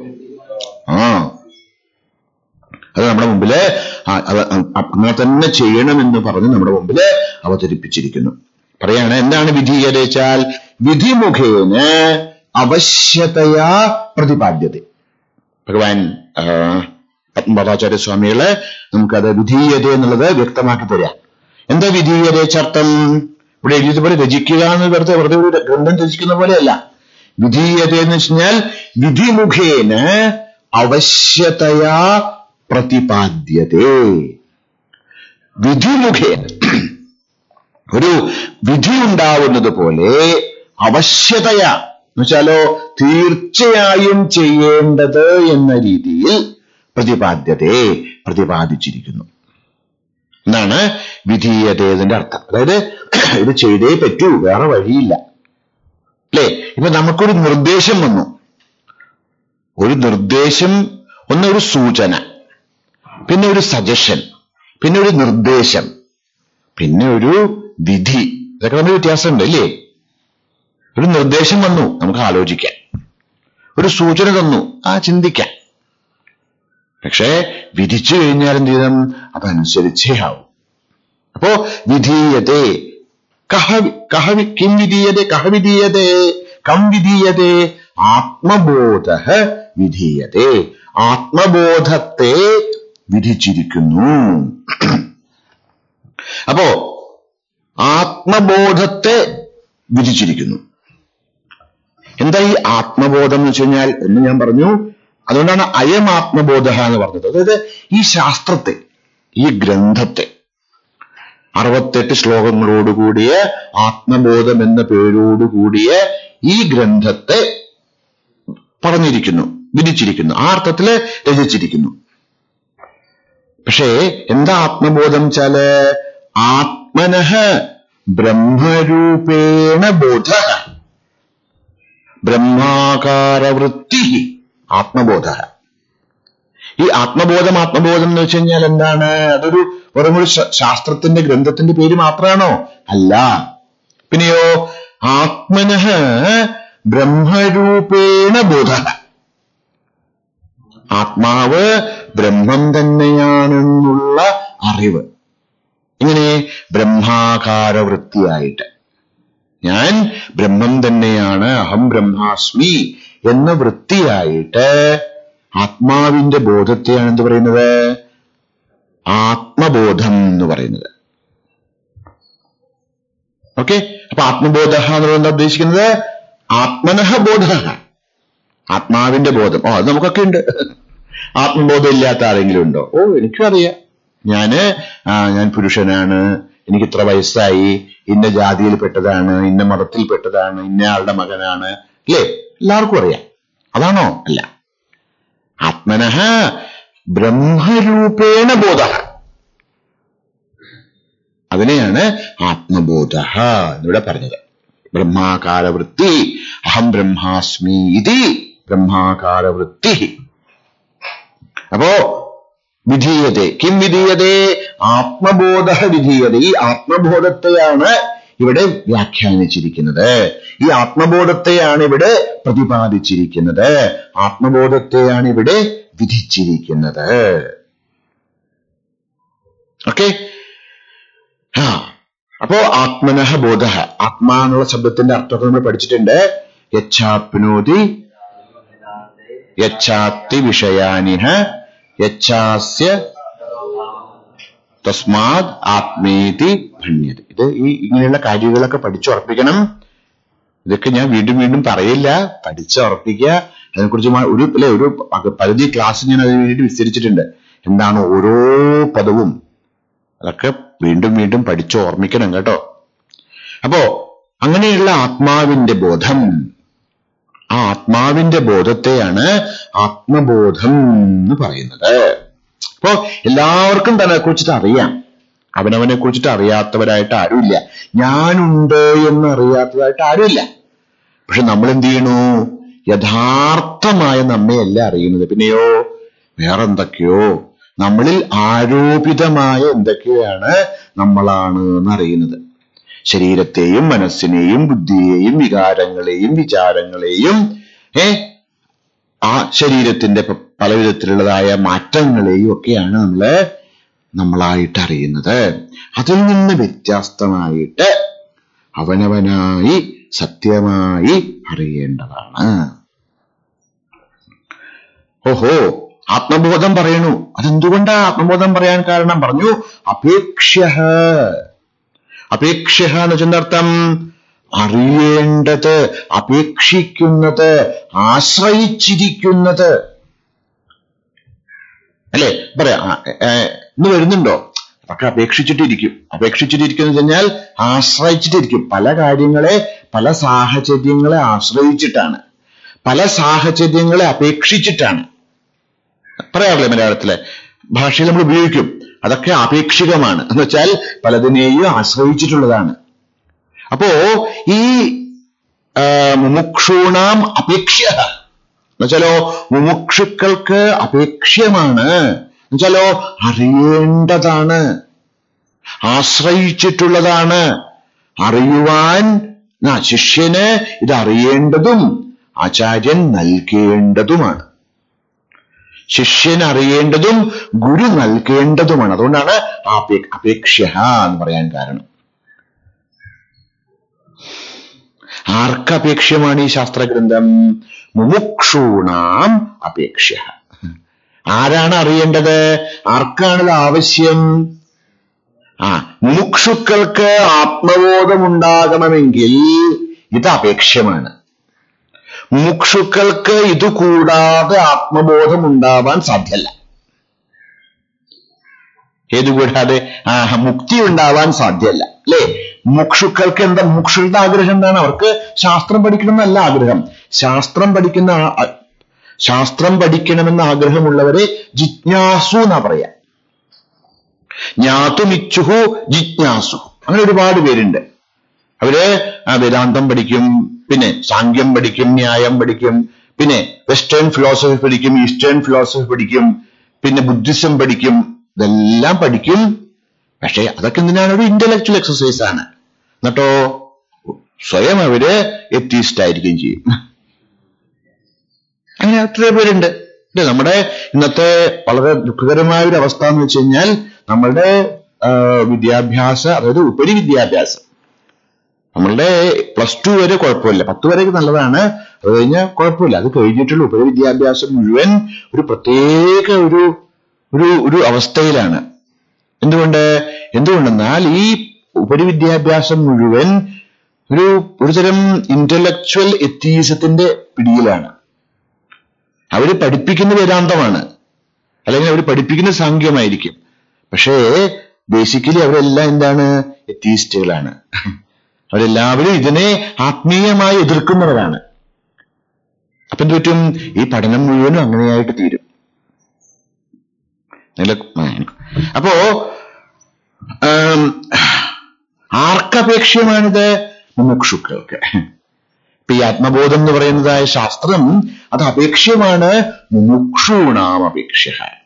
അത് നമ്മുടെ മുമ്പില് അങ്ങനെ തന്നെ ചെയ്യണമെന്ന് പറഞ്ഞ് നമ്മുടെ മുമ്പില് അവതരിപ്പിച്ചിരിക്കുന്നു. പറയാണ് എന്താണ് വിധീയത വെച്ചാൽ വിധിമുഖേന അവശ്യതയാ പ്രതിപാദ്യത. ഭഗവാൻ പത്മപാദാചാര്യ സ്വാമികള് നമുക്കത് വിധീയത എന്നുള്ളത് വ്യക്തമാക്കി തരാം. എന്താ വിധീയത വെച്ചർത്ഥം? ഇവിടെ എഴുതിയതുപോലെ രചിക്കുക എന്ന് വെറുതെ ഒരു ഗ്രന്ഥം രചിക്കുന്ന പോലെയല്ല. വിധീയത എന്ന് വെച്ചാൽ വിധിമുഖേന അവശ്യതയാ പ്രതിപാദ്യതേ. വിധിമുഖേന ഒരു വിധി ഉണ്ടാവുന്നത് പോലെ അവശ്യതയാ എന്നുവെച്ചാലോ തീർച്ചയായും ചെയ്യേണ്ടത് എന്ന രീതിയിൽ പ്രതിപാദിച്ചിരിക്കുന്നു എന്നാണ് വിധീയതേതിന്റെ അർത്ഥം. അതായത് ഇത് ചെയ്തേ പറ്റൂ, വേറെ വഴിയില്ല. അല്ലേ? ഇപ്പൊ നമുക്കൊരു നിർദ്ദേശം വന്നു, ഒരു നിർദ്ദേശം, ഒന്നൊരു സൂചന, പിന്നെ ഒരു സജഷൻ, പിന്നെ ഒരു നിർദ്ദേശം, പിന്നെ ഒരു വിധി. ഇതൊക്കെ തമ്മിൽ വ്യത്യാസമുണ്ട് അല്ലേ? ഒരു നിർദ്ദേശം വന്നു, നമുക്ക് ആലോചിക്കാം. ഒരു സൂചന തന്നു, ചിന്തിക്കാം. പക്ഷേ വിധിച്ചു കഴിഞ്ഞാൽ എന്ത് ചെയ്യണം? അതനുസരിച്ചേ ആവും. അപ്പോ വിധീയതേ കിം വിധീയതേ കഹ വിധീയതേ കം വിധീയതേ ആത്മബോധഃ വിധീയതേ. ആത്മബോധത്തെ വിധിച്ചിരിക്കുന്നു. അപ്പോ ആത്മബോധത്തെ വിധിച്ചിരിക്കുന്നു. എന്താ ഈ ആത്മബോധം എന്ന് വെച്ച് കഴിഞ്ഞാൽ? എന്ന് ഞാൻ പറഞ്ഞു, അതുകൊണ്ടാണ് അയം ആത്മബോധ എന്ന് പറഞ്ഞത്. അതായത് ഈ ശാസ്ത്രത്തെ, ഈ ഗ്രന്ഥത്തെ, 68 ശ്ലോകങ്ങളോടുകൂടിയ ആത്മബോധം എന്ന പേരോടുകൂടിയ ഈ ഗ്രന്ഥത്തെ പറഞ്ഞിരിക്കുന്നു, വിധിച്ചിരിക്കുന്നു, ആ അർത്ഥത്തില് രചിച്ചിരിക്കുന്നു. പക്ഷേ എന്താ ആത്മബോധം വെച്ചാല്? ആത്മനഃ ബ്രഹ്മരൂപേണ ബോധ ബ്രഹ്മാകാരവൃത്തി ആത്മബോധ. ഈ ആത്മബോധം എന്ന് വെച്ച് കഴിഞ്ഞാൽ എന്താണ്? അതൊരു വെറും ഒരു ശാസ്ത്രത്തിന്റെ ഗ്രന്ഥത്തിന്റെ പേര് മാത്രമാണോ? അല്ല. പിന്നെയോ ആത്മനഃ ബ്രഹ്മരൂപേണ ബോധ. ആത്മാവ് ബ്രഹ്മം തന്നെയാണെന്നുള്ള അറിവ്. ഇങ്ങനെ ബ്രഹ്മാകാരവൃത്തിയായിട്ട്, ഞാൻ ബ്രഹ്മം തന്നെയാണ്, അഹം ബ്രഹ്മാസ്മി എന്ന വൃത്തിയായിട്ട് ആത്മാവിന്റെ ബോധത്തെയാണ് എന്ത് പറയുന്നത്? ആത്മബോധം എന്ന് പറയുന്നത്. ഓക്കെ? അപ്പൊ ആത്മബോധ എന്ന് എന്താ ഉദ്ദേശിക്കുന്നത്? ആത്മനഃ ബോധ, ആത്മാവിന്റെ ബോധം. അത് നമുക്കൊക്കെ ഉണ്ട്. ആത്മബോധം ഇല്ലാത്ത ആരെങ്കിലും ഉണ്ടോ? എനിക്കും അറിയാം. ഞാൻ പുരുഷനാണ്, എനിക്ക് ഇത്ര വയസ്സായി, ഇന്ന ജാതിയിൽപ്പെട്ടതാണ്, ഇന്ന മതത്തിൽപ്പെട്ടതാണ്, ഇന്ന ആളുടെ മകനാണ്, അല്ലേ? എല്ലാവർക്കും അറിയാം. അതാണോ? അല്ല. ആത്മനഃ ബ്രഹ്മരൂപേണ ബോധ, അതിനെയാണ് ആത്മബോധ എന്നിവിടെ പറഞ്ഞത്. ബ്രഹ്മാകാരവൃത്തി, അഹം ബ്രഹ്മാസ്മി ഇതി ബ്രഹ്മാകാരവൃത്തി. അപ്പോ വിധീയതേ കിം വിധീയതേ ആത്മബോധ വിധീയത. ഈ ആത്മബോധത്തെയാണ് ഇവിടെ വ്യാഖ്യാനിച്ചിരിക്കുന്നത്, ഈ ആത്മബോധത്തെയാണ് ഇവിടെ പ്രതിപാദിച്ചിരിക്കുന്നത്, ആത്മബോധത്തെയാണ് ഇവിടെ വിധിച്ചിരിക്കുന്നത്. ഓക്കെ? അപ്പോ ആത്മനഃ ബോധ, ആത്മാ എന്നുള്ള ശബ്ദത്തിന്റെ അർത്ഥമൊക്കെ നമ്മൾ പഠിച്ചിട്ടുണ്ട്. യച്ഛാപ്നോതി യച്ഛാത്തി വിഷയാനിഹ യച്ഛാസ്യ തസ്മാത് ആത്മേതി ഭണ്യത. ഇത് ഇങ്ങനെയുള്ള കാര്യങ്ങളൊക്കെ പഠിച്ചുറപ്പിക്കണം. ഇതൊക്കെ ഞാൻ വീണ്ടും വീണ്ടും പറയില്ല, പഠിച്ചുറപ്പിക്കുക. അതിനെക്കുറിച്ച് ഒരു പകുതി ക്ലാസ് ഞാൻ അതിന് വേണ്ടിയിട്ട് വിസ്തരിച്ചിട്ടുണ്ട്. എന്താണ് ഓരോ പദവും, അതൊക്കെ വീണ്ടും വീണ്ടും പഠിച്ചു ഓർമ്മിക്കണം കേട്ടോ. അപ്പോ അങ്ങനെയുള്ള ആത്മാവിന്റെ ബോധം, ആ ആത്മാവിന്റെ ബോധത്തെയാണ് ആത്മബോധം എന്ന് പറയുന്നത്. അപ്പോ എല്ലാവർക്കും തന്നെ കുറിച്ചിട്ട് അറിയാം. അവനവനെ കുറിച്ചിട്ട് അറിയാത്തവരായിട്ട് ആരുമില്ല. ഞാനുണ്ട് എന്ന് അറിയാത്തതായിട്ട് ആരുമില്ല. പക്ഷെ നമ്മൾ എന്ത് ചെയ്യണു? യഥാർത്ഥമായ നമ്മയല്ല അറിയുന്നത്, പിന്നെയോ വേറെന്തൊക്കെയോ, നമ്മളിൽ ആരോപിതമായ എന്തൊക്കെയാണ് നമ്മളാണ് എന്നറിയുന്നത്. ശരീരത്തെയും മനസ്സിനെയും ബുദ്ധിയെയും വികാരങ്ങളെയും വിചാരങ്ങളെയും ആ ശരീരത്തിന്റെ പലവിധത്തിലുള്ളതായ മാറ്റങ്ങളെയും ഒക്കെയാണ് നമ്മളായിട്ട് അറിയുന്നത്. അതിൽ നിന്ന് വ്യത്യസ്തമായിട്ട് അവനവനായി സത്യമായി അറിയേണ്ടതാണ്. ഓഹോ, ആത്മബോധം പറയണു. അതെന്തുകൊണ്ടാ ആത്മബോധം പറയാൻ കാരണം? പറഞ്ഞു, അപേക്ഷ്യഃ. അപേക്ഷ്യഃ എന്ന് വെച്ചെന്തർത്ഥം? അറിയേണ്ടത്, അപേക്ഷിക്കുന്നത്, ആശ്രയിച്ചിരിക്കുന്നത്. അല്ലെ? പറയാ, ഇന്ന് വരുന്നുണ്ടോ? അതൊക്കെ അപേക്ഷിച്ചിട്ടിരിക്കും. അപേക്ഷിച്ചിട്ടിരിക്കും എന്ന് വെച്ചാൽ ആശ്രയിച്ചിട്ടിരിക്കും. പല കാര്യങ്ങളെ, പല സാഹചര്യങ്ങളെ ആശ്രയിച്ചിട്ടാണ്, പല സാഹചര്യങ്ങളെ അപേക്ഷിച്ചിട്ടാണ്. പറയാറില്ലേ മലയാളത്തിലെ ഭാഷയിൽ നമ്മൾ ഉപയോഗിക്കും. അതൊക്കെ ആപേക്ഷികമാണ് എന്ന് വെച്ചാൽ പലതിനെയും ആശ്രയിച്ചിട്ടുള്ളതാണ്. അപ്പോ ഈ മുമുക്ഷൂണാം അപേക്ഷ്യ എന്നുവെച്ചാലോ മുമുക്ഷുക്കൾക്ക് അപേക്ഷ്യമാണ്, എന്നുവെച്ചാലോ അറിയേണ്ടതാണ്, ആശ്രയിച്ചിട്ടുള്ളതാണ്. അറിയുവാൻ ശിഷ്യന് ഇത് അറിയേണ്ടതും ആചാര്യൻ നൽകേണ്ടതുമാണ്. ശിഷ്യൻ അറിയേണ്ടതും ഗുരു നൽകേണ്ടതുമാണ്. അതുകൊണ്ടാണ് അപേക്ഷ്യ എന്ന് പറയാൻ കാരണം. ആർക്കപേക്ഷ്യമാണ് ഈ ശാസ്ത്രഗ്രന്ഥം? മുമുക്ഷൂണാം അപേക്ഷ്യ. ആരാണ് അറിയേണ്ടത്? ആർക്കാണിത് ആവശ്യം? മുമുക്ഷുക്കൾക്ക് ആത്മബോധമുണ്ടാകണമെങ്കിൽ ഇത് അപേക്ഷ്യമാണ്. മുമുക്ഷുക്കൾക്ക് ഇതുകൂടാതെ ആത്മബോധം ഉണ്ടാവാൻ സാധ്യമല്ല. ഏതുകൂടാതെ? മുക്തി ഉണ്ടാവാൻ സാധ്യമല്ല, അല്ലേ? മുമുക്ഷുക്കൾക്ക് എന്താ? മുമുക്ഷുക്കളുടെ ആഗ്രഹം എന്താണ്? അവർക്ക് ശാസ്ത്രം പഠിക്കണമെന്നല്ല ആഗ്രഹം. ശാസ്ത്രം പഠിക്കണമെന്ന ആഗ്രഹമുള്ളവരെ ജിജ്ഞാസു എന്നാ പറയാ. ജ്ഞാതുമിച്ഛുഹു ജിജ്ഞാസു, അങ്ങനെ ഒരുപാട് പേരുണ്ട്. അവര് വേദാന്തം പഠിക്കും, പിന്നെ സാങ്ക്യം പഠിക്കും, ന്യായം പഠിക്കും, പിന്നെ വെസ്റ്റേൺ ഫിലോസഫി പഠിക്കും, ഈസ്റ്റേൺ ഫിലോസഫി പഠിക്കും, പിന്നെ ബുദ്ധിസം പഠിക്കും. ഇതെല്ലാം പഠിക്കും. പക്ഷെ അതൊക്കെ എന്തിനാണ്? ഒരു ഇന്റലക്ച്വൽ എക്സസൈസ് ആണ്. എന്നിട്ടോ സ്വയം അവര് എത്തീസ്റ്റ് ആയിരിക്കുകയും ചെയ്യും. അങ്ങനെ എത്രയോ പേരുണ്ട്. നമ്മുടെ ഇന്നത്തെ വളരെ ദുഃഖകരമായ ഒരു അവസ്ഥ എന്ന് വെച്ച് കഴിഞ്ഞാൽ നമ്മളുടെ വിദ്യാഭ്യാസ, അതായത് ഉപരി വിദ്യാഭ്യാസം, നമ്മളുടെ +2 വരെ കുഴപ്പമില്ല, 10 വരെ നല്ലതാണ്, അത് കഴിഞ്ഞാൽ കുഴപ്പമില്ല. അത് കഴിഞ്ഞിട്ടുള്ള ഉപരി വിദ്യാഭ്യാസം മുഴുവൻ ഒരു പ്രത്യേക ഒരു അവസ്ഥയിലാണ്. എന്തുകൊണ്ടെന്നാൽ ഈ ഉപരി വിദ്യാഭ്യാസം മുഴുവൻ ഒരുതരം ഇന്റലക്ച്വൽ എത്തീസത്തിന്റെ പിടിയിലാണ്. അവര് പഠിപ്പിക്കുന്ന വേദാന്തമാണ്, അല്ലെങ്കിൽ അവർ പഠിപ്പിക്കുന്ന സാങ്ക്യമായിരിക്കും. പക്ഷേ ബേസിക്കലി അവരെല്ലാം എന്താണ്? എത്തീസ്റ്റുകളാണ്. അവരെല്ലാവരും ഇതിനെ ആത്മീയമായി എതിർക്കുന്നവരാണ്. അപ്പൊ എന്ത് പറ്റും? ഈ പഠനം മുഴുവനും അങ്ങനെയായിട്ട് തീരും. അപ്പോ ആർക്കപേക്ഷ്യമാണിത്? മുമുക്ഷുക്കൾക്ക്. ഇപ്പൊ ഈ ആത്മബോധം എന്ന് പറയുന്നതായ ശാസ്ത്രം അത് അപേക്ഷ്യമാണ്. മുമുക്ഷൂണാം അപേക്ഷ്യ.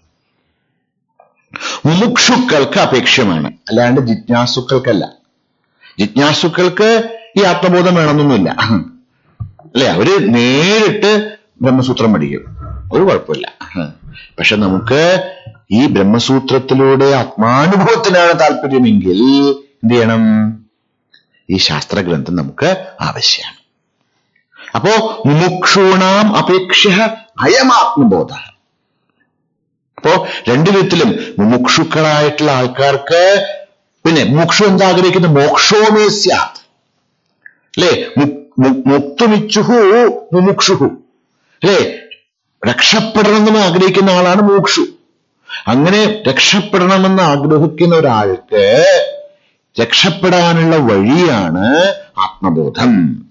മുമുക്ഷുക്കൾക്ക് അപേക്ഷ്യമാണ്, അല്ലാണ്ട് ജിജ്ഞാസുക്കൾക്കല്ല. ജിജ്ഞാസുക്കൾക്ക് ഈ ആത്മബോധം വേണമെന്നൊന്നുമില്ല, അല്ലെ? അവര് നേരിട്ട് ബ്രഹ്മസൂത്രം പഠിക്കും, ഒരു കുഴപ്പമില്ല. പക്ഷെ നമുക്ക് ഈ ബ്രഹ്മസൂത്രത്തിലൂടെ ആത്മാനുഭവത്തിനാണ് താല്പര്യമെങ്കിൽ എന്ത് ചെയ്യണം? ഈ ശാസ്ത്രഗ്രന്ഥം നമുക്ക് ആവശ്യമാണ്. അപ്പോ മുമുക്ഷൂണാം അപേക്ഷ്യ അയമാത്മബോധ. അപ്പോ രണ്ടു വിധത്തിലും മുമുക്ഷുക്കളായിട്ടുള്ള ആൾക്കാർക്ക്, പിന്നെ മുമുക്ഷു എന്താ ആഗ്രഹിക്കുന്നത്? മോക്ഷോമേ സ്യാത്, അല്ലേ? മുക്തുമിച്ഛുഹു മുമുക്ഷുഹു, അല്ലേ? രക്ഷപ്പെടണമെന്ന് ആഗ്രഹിക്കുന്ന ആളാണ് മുമുക്ഷു. അങ്ങനെ രക്ഷപ്പെടണമെന്ന് ആഗ്രഹിക്കുന്ന ഒരാൾക്ക് രക്ഷപ്പെടാനുള്ള വഴിയാണ് ആത്മബോധം.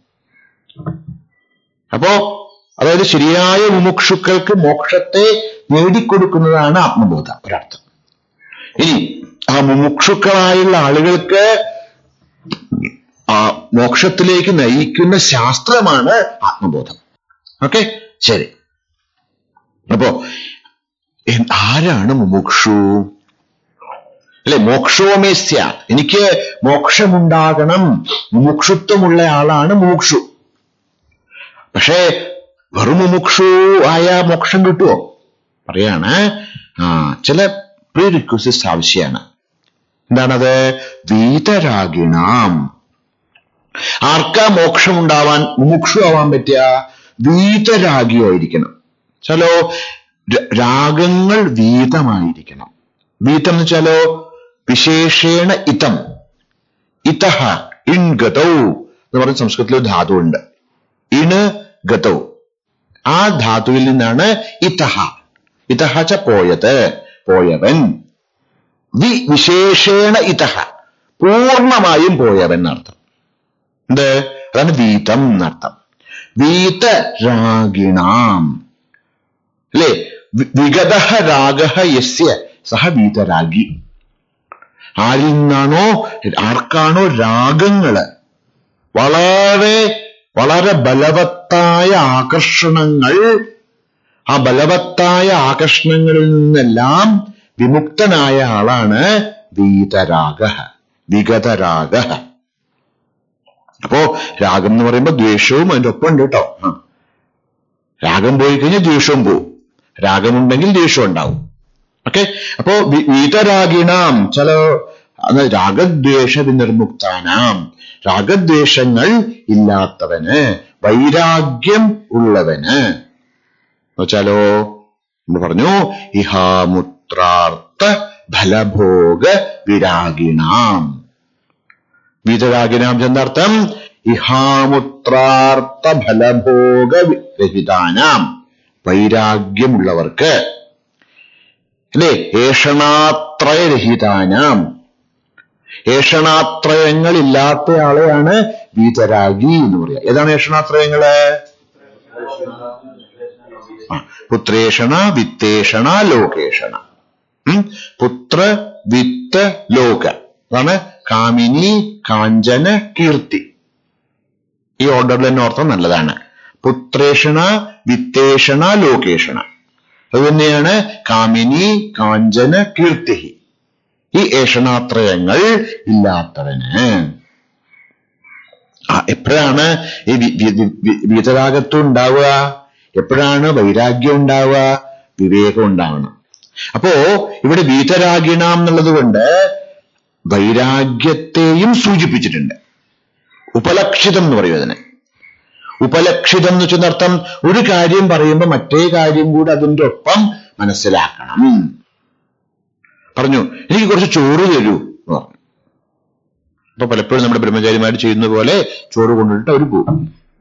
അപ്പോ അതായത് ശരിയായ മുമുക്ഷുക്കൾക്ക് മോക്ഷത്തെ നേടിക്കൊടുക്കുന്നതാണ് ആത്മബോധം, ഒരർത്ഥം. ഇനി ആ മുമുക്ഷുക്കളായുള്ള ആളുകൾക്ക് ആ മോക്ഷത്തിലേക്ക് നയിക്കുന്ന ശാസ്ത്രമാണ് ആത്മബോധം. ഓക്കെ, ശരി. അപ്പോ ആരാണ് മുമുക്ഷു? അല്ലെ, മോക്ഷോമേ സ്യാത്, എനിക്ക് മോക്ഷമുണ്ടാകണം, മുമുക്ഷുത്വമുള്ള ആളാണ് മുമുക്ഷു. പക്ഷേ വെറും മുമുക്ഷു ആയ മോക്ഷം കിട്ടുമോ? പറയാണ്, ചില പ്രീറിക്വസിറ്റ്സ് ആവശ്യമാണ്. എന്താണത്? വീതരാഗിണാം. ആർക്കാ മോക്ഷമുണ്ടാവാൻ, മുമുക്ഷു ആവാൻ പറ്റുക? വീതരാഗിയായിരിക്കണം. ചിലോ രാഗങ്ങൾ വീതമായിരിക്കണം. വീതം എന്ന് വെച്ചാലോ വിശേഷേണ ഇതം. ഇതഹ ഇൺ ഗതൗ എന്ന് പറയുന്ന സംസ്കൃതത്തിൽ ഒരു ധാതു ഉണ്ട്, ഇണ് ഗതൗ. ആ ധാതുവിൽ നിന്നാണ് ഇതഹ. ഇതഹ ച പോയത്, പോയവൻ. വിശേഷേണ ഇതഃ, പൂർണ്ണമായും പോയവൻ എന്നർത്ഥം. എന്ത്? അതാണ് വീതം എന്നർത്ഥം. വീതരാഗിണാം അല്ലെ, വിഗതഃ രാഗഃ യസ്യ സഹ വീതരാഗി. ആരിൽ നിന്നാണോ, ആർക്കാണോ രാഗങ്ങള്, വളരെ വളരെ ബലവത്തായ ആകർഷണങ്ങൾ, ആ ബലവത്തായ ആകർഷണങ്ങളിൽ നിന്നെല്ലാം വിമുക്തനായ ആളാണ് വീതരാഗഃ, വിഗതരാഗഃ. അപ്പോ രാഗം എന്ന് പറയുമ്പോ ദ്വേഷവും അതിന്റെ ഒപ്പം ഉണ്ട് കേട്ടോ. രാഗം പോയി കഴിഞ്ഞാൽ ദ്വേഷവും പോവും, രാഗമുണ്ടെങ്കിൽ ദ്വേഷം ഉണ്ടാവും. ഓക്കെ. അപ്പോ വീതരാഗിണാം ചില രാഗദ്വേഷ വിനിർമുക്താനാം, രാഗദ്വേഷങ്ങൾ ഇല്ലാത്തവന്, വൈരാഗ്യം ഉള്ളവന് എന്നുവെച്ചാലോ എന്ന് പറഞ്ഞു, ഇഹാമുത്രാർത്ഥ ഫലഭോഗ വിരാഗിണാം. വീതരാഗിണാം ചെന്നർത്ഥം ഇഹാമുത്രാർത്ഥ ഫലഭോഗ രഹിതാനാം, വൈരാഗ്യമുള്ളവർക്ക് അല്ലെ. ഏഷണാത്രയരഹിതാനാം, ഏഷണാത്രയങ്ങൾ ഇല്ലാത്ത ആളെയാണ് വീതരാഗി എന്ന് പറയുക. ഏതാണ് ഏഷണാത്രയങ്ങള്? പുത്രേഷണ, വിത്തേഷണ, ലോകേഷണ. പുത്ര, വിത്ത്, ലോക, അതാണ് കാമിനി, കാഞ്ചന, കീർത്തി. ഈ ഓർഡറിൽ തന്നെ ഓർത്താൽ നല്ലതാണ്. പുത്രേഷണ, വിത്തേഷണ, ലോകേഷണ. അതുതന്നെയാണ് കാമിനി, കാഞ്ചന, കീർത്തി. ഈ ഏഷണാത്രയങ്ങൾ ഇല്ലാത്തവന് എപ്പോഴാണ് ഈ വീതരാഗത്വം ഉണ്ടാവുക? എപ്പോഴാണ് വൈരാഗ്യം ഉണ്ടാവുക? വിവേകം ഉണ്ടാവണം. അപ്പോ ഇവിടെ വീതരാഗിണാം എന്നുള്ളത് കൊണ്ട് വൈരാഗ്യത്തെയും സൂചിപ്പിച്ചിട്ടുണ്ട്. ഉപലക്ഷിതം എന്ന് പറയും അതിന്. ഉപലക്ഷിതം എന്ന് വെച്ചെന്നർത്ഥം ഒരു കാര്യം പറയുമ്പോൾ മറ്റേ കാര്യം കൂടെ അതിന്റെ ഒപ്പം മനസ്സിലാക്കണം. പറഞ്ഞു, എനിക്ക് കുറച്ച് ചോറ് തരൂ എന്ന് പറഞ്ഞു. അപ്പൊ പലപ്പോഴും നമ്മുടെ ബ്രഹ്മചാരിമാർ ചെയ്യുന്ന പോലെ ചോറ് കൊണ്ടുവന്നിട്ട് അവർ പോകും.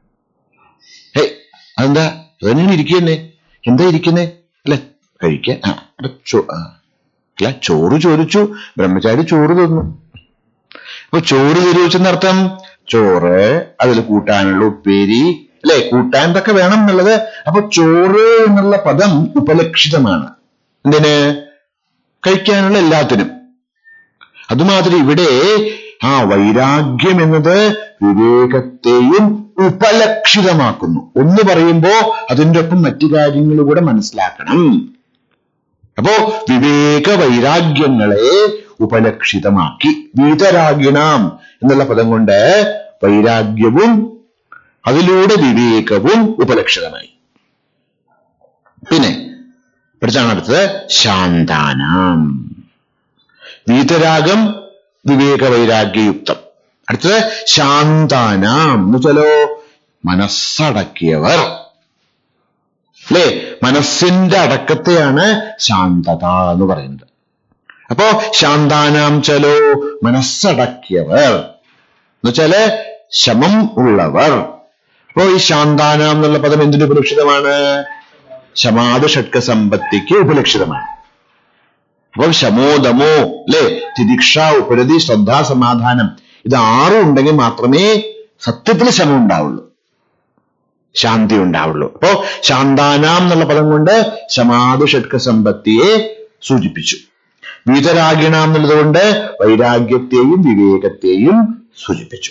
അതെന്താ അതന്നെ ഇരിക്കുന്നേ? എന്താ ഇരിക്കുന്നേ? അല്ലെ കഴിക്കാൻ. അല്ല, ചോറ് ചോദിച്ചു, ബ്രഹ്മചാരി ചോറ് തന്നു. അപ്പൊ ചോറ് തരുവെച്ചെന്നർത്ഥം ചോറ്, അതിൽ കൂട്ടാനുള്ള ഉപ്പേരി, അല്ലെ, കൂട്ടാൻ എന്തൊക്കെ വേണം എന്നുള്ളത്. അപ്പൊ ചോറ് എന്നുള്ള പദം ഉപലക്ഷിതമാണ്. എന്തിന്? കഴിക്കാനുള്ള എല്ലാത്തിനും. അതുമാതിരി ഇവിടെ വൈരാഗ്യം എന്നത് വിവേകത്തെയും ഉപലക്ഷിതമാക്കുന്നു. ഒന്ന് പറയുമ്പോ അതിൻ്റെ ഒപ്പം മറ്റു കാര്യങ്ങൾ കൂടെ മനസ്സിലാക്കണം. അപ്പോ വിവേക വൈരാഗ്യങ്ങളെ ഉപലക്ഷിതമാക്കി. വീതരാഗിണാം എന്നുള്ള പദം കൊണ്ട് വൈരാഗ്യവും അതിലൂടെ വിവേകവും ഉപലക്ഷിതമായി. പിന്നെ പഠിച്ചാണ് അടുത്തത് ശാന്താനാം. വീതരാഗം വിവേക വൈരാഗ്യയുക്തം. അടുത്തത് ശാന്താനാം എന്ന് വെച്ചാലോ മനസ്സടക്കിയവർ. അല്ലേ? മനസ്സിന്റെ അടക്കത്തെയാണ് ശാന്തത എന്ന് പറയുന്നത്. അപ്പോ ശാന്താനാം ചലോ മനസ്സടക്കിയവർ എന്നുവെച്ചാല് ശമം ഉള്ളവർ. അപ്പോ ഈ ശാന്താനാം എന്നുള്ള പദം എന്തിന് ഉപലക്ഷിതമാണ്? ശമാദ ഷഡ്ക സമ്പത്തിക്ക് ഉപലക്ഷിതമാണ്. അപ്പോൾ ശമോദമോ, അല്ലെ, തിദിക്ഷ, ഉപരതി, ശ്രദ്ധ, സമാധാനം, ഇത് 6 ഉണ്ടെങ്കിൽ മാത്രമേ സത്യത്തിൽ ശമം ഉണ്ടാവുള്ളൂ, ശാന്തി ഉണ്ടാവുള്ളൂ. അപ്പോ ശാന്താനാം എന്നുള്ള പദം കൊണ്ട് ശമാദ ഷഡ്ക സമ്പത്തിയെ സൂചിപ്പിച്ചു. വീതരാഗിണാം എന്നുള്ളത് കൊണ്ട് വൈരാഗ്യത്തെയും വിവേകത്തെയും സൂചിപ്പിച്ചു.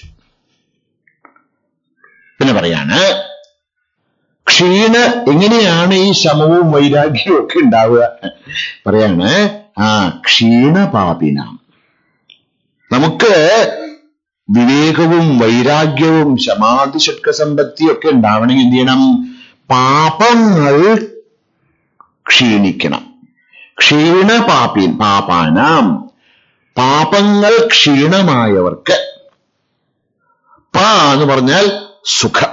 പിന്നെ പറയാണ് ക്ഷീണ. എങ്ങനെയാണ് ഈ ശമവും വൈരാഗ്യവും ഒക്കെ ഉണ്ടാവുക? പറയാണ് ക്ഷീണപാപിനാം. നമുക്ക് വിവേകവും വൈരാഗ്യവും ശമാധി ഷഡ്ക സമ്പത്തിയും ഒക്കെ ഉണ്ടാവണമെങ്കിൽ എന്ത് ചെയ്യണം? പാപങ്ങൾ ക്ഷീണിക്കണം. പാപാനാം, പാപങ്ങൾ ക്ഷീണമായവർക്ക്. എന്ന് പറഞ്ഞാൽ സുഖം,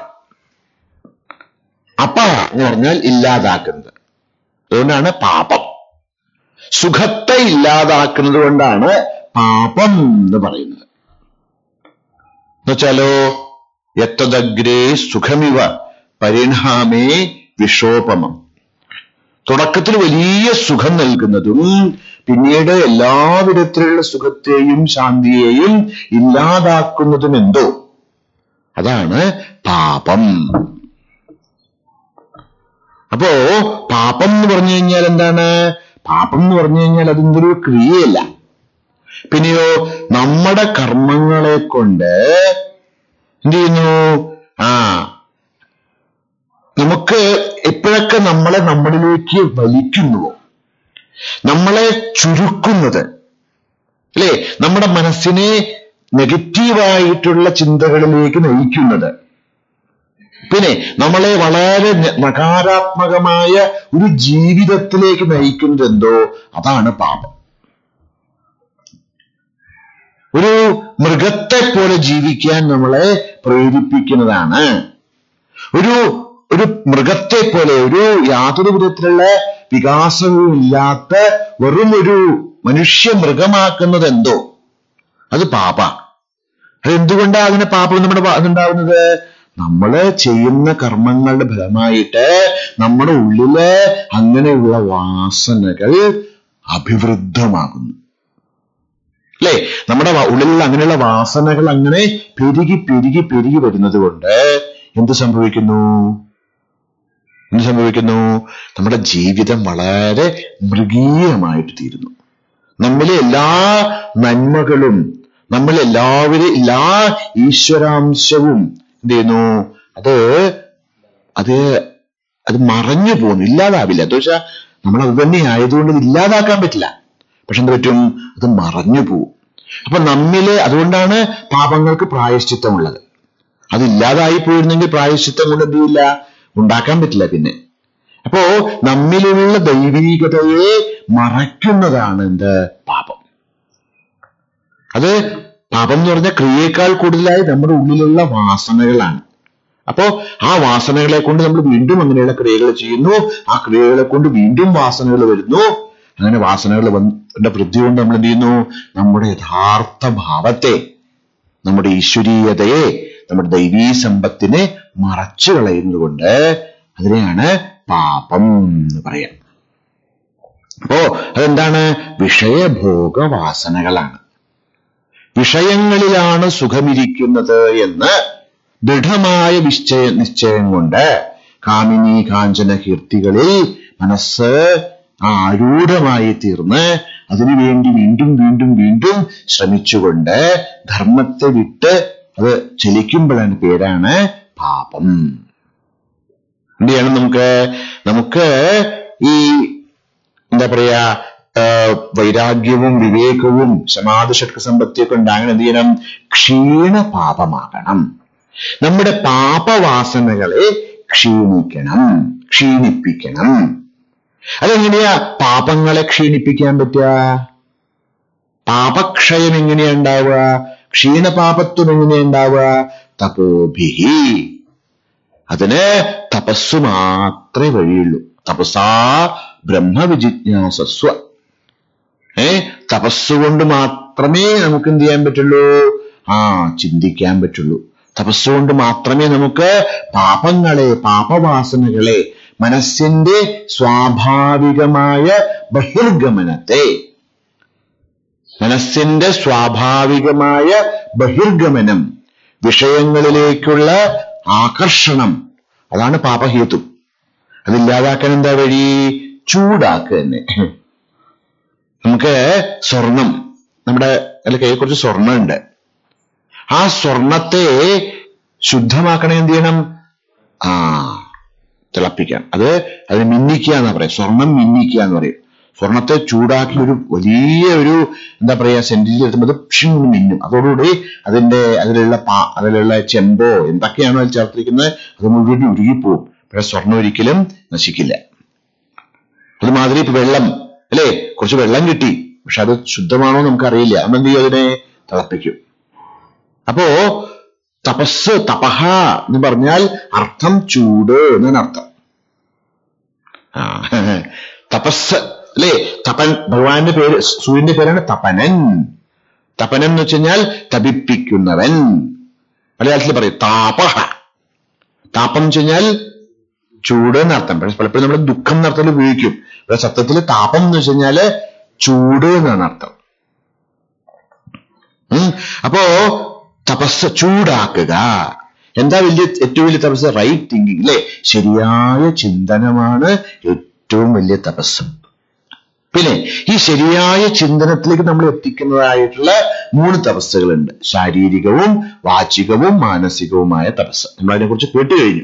എന്ന് പറഞ്ഞാൽ ഇല്ലാതാക്കുന്നത്. അതുകൊണ്ടാണ് പാപം. സുഖത്തെ ഇല്ലാതാക്കുന്നത് കൊണ്ടാണ് പാപം എന്ന് പറയുന്നത്. എന്നുവെച്ചാലോ യത്തദഗ്രേ സുഖമിവ പരിണാമേ വിഷോപമം. തുടക്കത്തിൽ വലിയ സുഖം നൽകുന്നതും പിന്നീട് എല്ലാവിധത്തിലുള്ള സുഖത്തെയും ശാന്തിയെയും ഇല്ലാതാക്കുന്നതും എന്തോ അതാണ് പാപം. അപ്പോ പാപം എന്ന് പറഞ്ഞു കഴിഞ്ഞാൽ എന്താണ്? പാപം എന്ന് പറഞ്ഞു കഴിഞ്ഞാൽ അതെന്തൊരു ക്രിയയല്ല. പിന്നെയോ നമ്മുടെ കർമ്മങ്ങളെ കൊണ്ട് എന്ത് ചെയ്യുന്നു? നമുക്ക് എപ്പോഴൊക്കെ നമ്മളിലേക്ക് വലിക്കുന്നുവോ, നമ്മളെ ചുരുക്കുന്നത്, അല്ലേ, നമ്മുടെ മനസ്സിനെ നെഗറ്റീവായിട്ടുള്ള ചിന്തകളിലേക്ക് നയിക്കുന്നത്, പിന്നെ നമ്മളെ വളരെ നകാരാത്മകമായ ഒരു ജീവിതത്തിലേക്ക് നയിക്കുന്നത് എന്തോ അതാണ് പാപം. ഒരു മൃഗത്തെ പോലെ ജീവിക്കാൻ നമ്മളെ പ്രേരിപ്പിക്കുന്നതാണ്. ഒരു മൃഗത്തെ പോലെ, ഒരു യാതൊരു വിധത്തിലുള്ള വികാസവും ഇല്ലാത്ത വെറും ഒരു മനുഷ്യ മൃഗമാക്കുന്നത് എന്തോ അത് പാപ. അതെന്തുകൊണ്ടാണ് അതിന് പാപം അതുണ്ടാവുന്നത്? നമ്മള് ചെയ്യുന്ന കർമ്മങ്ങളുടെ ഫലമായിട്ട് നമ്മുടെ ഉള്ളില് അങ്ങനെയുള്ള വാസനകൾ അഭിവൃദ്ധമാകുന്നു, അല്ലേ? നമ്മുടെ ഉള്ളിലുള്ള അങ്ങനെയുള്ള വാസനകൾ അങ്ങനെ പെരുകി പെരുകി പെരുകി വരുന്നത് കൊണ്ട് എന്ത് സംഭവിക്കുന്നു? നമ്മുടെ ജീവിതം വളരെ മൃഗീയമായിട്ട് തീരുന്നു. നമ്മിലെ എല്ലാ നന്മകളും, എല്ലാ ഈശ്വരാംശവും എന്ത് ചെയ്യുന്നു? അത് മറഞ്ഞു പോകുന്നു, ഇല്ലാതാവില്ല. എന്ന് വെച്ചാൽ നമ്മൾ അത് തന്നെ ആയതുകൊണ്ട് ഇത് ഇല്ലാതാക്കാൻ പറ്റില്ല. പക്ഷെ എന്ത് പറ്റും? അത് മറഞ്ഞു പോവും. അപ്പൊ അതുകൊണ്ടാണ് പാപങ്ങൾക്ക് പ്രായശ്ചിത്തമുള്ളത്. അതില്ലാതായി പോയിരുന്നെങ്കിൽ പ്രായശ്ചിത്തം കൊണ്ട് എന്ത് ചെയ്യില്ല, ഉണ്ടാക്കാൻ പറ്റില്ല പിന്നെ. അപ്പോ നമ്മിലുള്ള ദൈവീകതയെ മറയ്ക്കുന്നതാണ് പാപം. അത് പാപം എന്ന് പറഞ്ഞാൽ ക്രിയേക്കാൾ കൂടുതലായി നമ്മുടെ ഉള്ളിലുള്ള വാസനകളാണ്. അപ്പോ ആ വാസനകളെ കൊണ്ട് നമ്മൾ വീണ്ടും അങ്ങനെയുള്ള ക്രിയകൾ ചെയ്യുന്നു. ആ ക്രിയകളെ കൊണ്ട് വീണ്ടും വാസനകൾ വരുന്നു. അങ്ങനെ വാസനകൾ വൃദ്ധി കൊണ്ട് നമ്മൾ എന്ത് ചെയ്യുന്നു? നമ്മുടെ യഥാർത്ഥ ഭാവത്തെ, നമ്മുടെ ഈശ്വരീയതയെ, നമ്മുടെ ദൈവീ സമ്പത്തിനെ മറച്ചു കളയുന്നതുകൊണ്ട് അതിനെയാണ് പാപം എന്ന് പറയാം. അപ്പോ അതെന്താണ്? വിഷയഭോഗവാസനകളാണ്. വിഷയങ്ങളിലാണ് സുഖമിരിക്കുന്നത് എന്ന് ദൃഢമായ നിശ്ചയം കൊണ്ട് കാമിനി കാഞ്ചന കീർത്തികളിൽ മനസ്സ് ആരൂഢമായി തീർന്ന് അതിനുവേണ്ടി വീണ്ടും വീണ്ടും വീണ്ടും ശ്രമിച്ചുകൊണ്ട് ധർമ്മത്തെ വിട്ട് അത് ചലിക്കുമ്പോഴാണ് പേരാണ് പാപം. എന്ത് ചെയ്യണം? നമുക്ക് ഈ എന്താ പറയാ, വൈരാഗ്യവും വിവേകവും സമാധി ഷഡ്ക സമ്പത്തിയൊക്കെ ഉണ്ടാകണം. എന്ത് ചെയ്യണം? ക്ഷീണപാപമാകണം. നമ്മുടെ പാപവാസനകളെ ക്ഷീണിപ്പിക്കണം. അതെങ്ങനെയാ പാപങ്ങളെ ക്ഷീണിപ്പിക്കാൻ പറ്റുക? പാപക്ഷയം എങ്ങനെയാ ഉണ്ടാവുക? ക്ഷീണപാപത്വം എങ്ങനെയാ ഉണ്ടാവുക? തപോഭിഹി. അതിന് തപസ്സു മാത്രമേ വഴിയുള്ളൂ. തപസാ ബ്രഹ്മവിജിജ്ഞാസസ്വ. തപസ്സുകൊണ്ട് മാത്രമേ നമുക്ക് എന്ത് ചെയ്യാൻ പറ്റുള്ളൂ? ചിന്തിക്കാൻ പറ്റുള്ളൂ. തപസ്സുകൊണ്ട് മാത്രമേ നമുക്ക് പാപവാസനകളെ, മനസ്സിന്റെ സ്വാഭാവികമായ ബഹിർഗമനം, വിഷയങ്ങളിലേക്കുള്ള ആകർഷണം, അതാണ് പാപഹേതു. അതില്ലാതാക്കാൻ എന്താ വഴി? ചൂടാക്കുക തന്നെ. നമുക്ക് സ്വർണം, നമ്മുടെ കയ്യിൽ കുറച്ച് സ്വർണ്ണമുണ്ട്. ആ സ്വർണത്തെ ശുദ്ധമാക്കണേ എന്ത് ചെയ്യണം? തിളപ്പിക്കാം. അതിന് മിന്നിക്കുക എന്നാ പറയാം. സ്വർണം മിന്നിക്കുക എന്ന് പറയും. സ്വർണത്തെ ചൂടാക്കി വലിയ എന്താ പറയാ സെന്റിൽ എടുത്തുമ്പോൾ അത് ഷിങ് മിന്നും. അതോടുകൂടി അതിലുള്ള ചെമ്പോ എന്തൊക്കെയാണോ അതിൽ ചേർത്തിരിക്കുന്നത് അത് മുഴുവൻ ഉരുകിപ്പോവും. പക്ഷെ സ്വർണം ഒരിക്കലും നശിക്കില്ല. അതുമാതിരി ഇപ്പൊ വെള്ളം, അല്ലേ, കുറച്ച് വെള്ളം കിട്ടി, പക്ഷെ അത് ശുദ്ധമാണോ നമുക്കറിയില്ല. അന്നെന്ത് ചെയ്യും? അതിനെ തിളപ്പിക്കും. അപ്പോ തപസ്, തപഹ എന്ന് പറഞ്ഞാൽ അർത്ഥം ചൂട് എന്നാണ് അർത്ഥം. തപസ്, അല്ലേ? തപൻ, ഭഗവാന്റെ പേര്, സൂര്യന്റെ പേരാണ് തപനൻ. തപനൻ എന്ന് വെച്ച് കഴിഞ്ഞാൽ തപിപ്പിക്കുന്നവൻ. മലയാളത്തിൽ പറയും താപഹ. താപം എന്ന് വെച്ച് കഴിഞ്ഞാൽ ചൂട് എന്നർത്ഥം. പക്ഷെ പലപ്പോഴും നമ്മൾ ദുഃഖം എന്നർത്ഥത്തിൽ ഉപയോഗിക്കും. പക്ഷെ സത്യത്തിൽ താപം എന്ന് വെച്ച് കഴിഞ്ഞാല് ചൂട് എന്നാണ് അർത്ഥം. അപ്പോ തപസ് ചൂടാക്കുക. എന്താ ഏറ്റവും വലിയ തപസ്? റൈറ്റ് തിങ്കിങ്, അല്ലെ? ശരിയായ ചിന്തനമാണ് ഏറ്റവും വലിയ തപസ്. പിന്നെ ഈ ശരിയായ ചിന്തനത്തിലേക്ക് നമ്മൾ എത്തിക്കുന്നതായിട്ടുള്ള 3 തപസ്സുകളുണ്ട്. ശാരീരികവും വാചികവും മാനസികവുമായ തപസ്. നമ്മൾ അതിനെക്കുറിച്ച് കേട്ട് കഴിഞ്ഞു.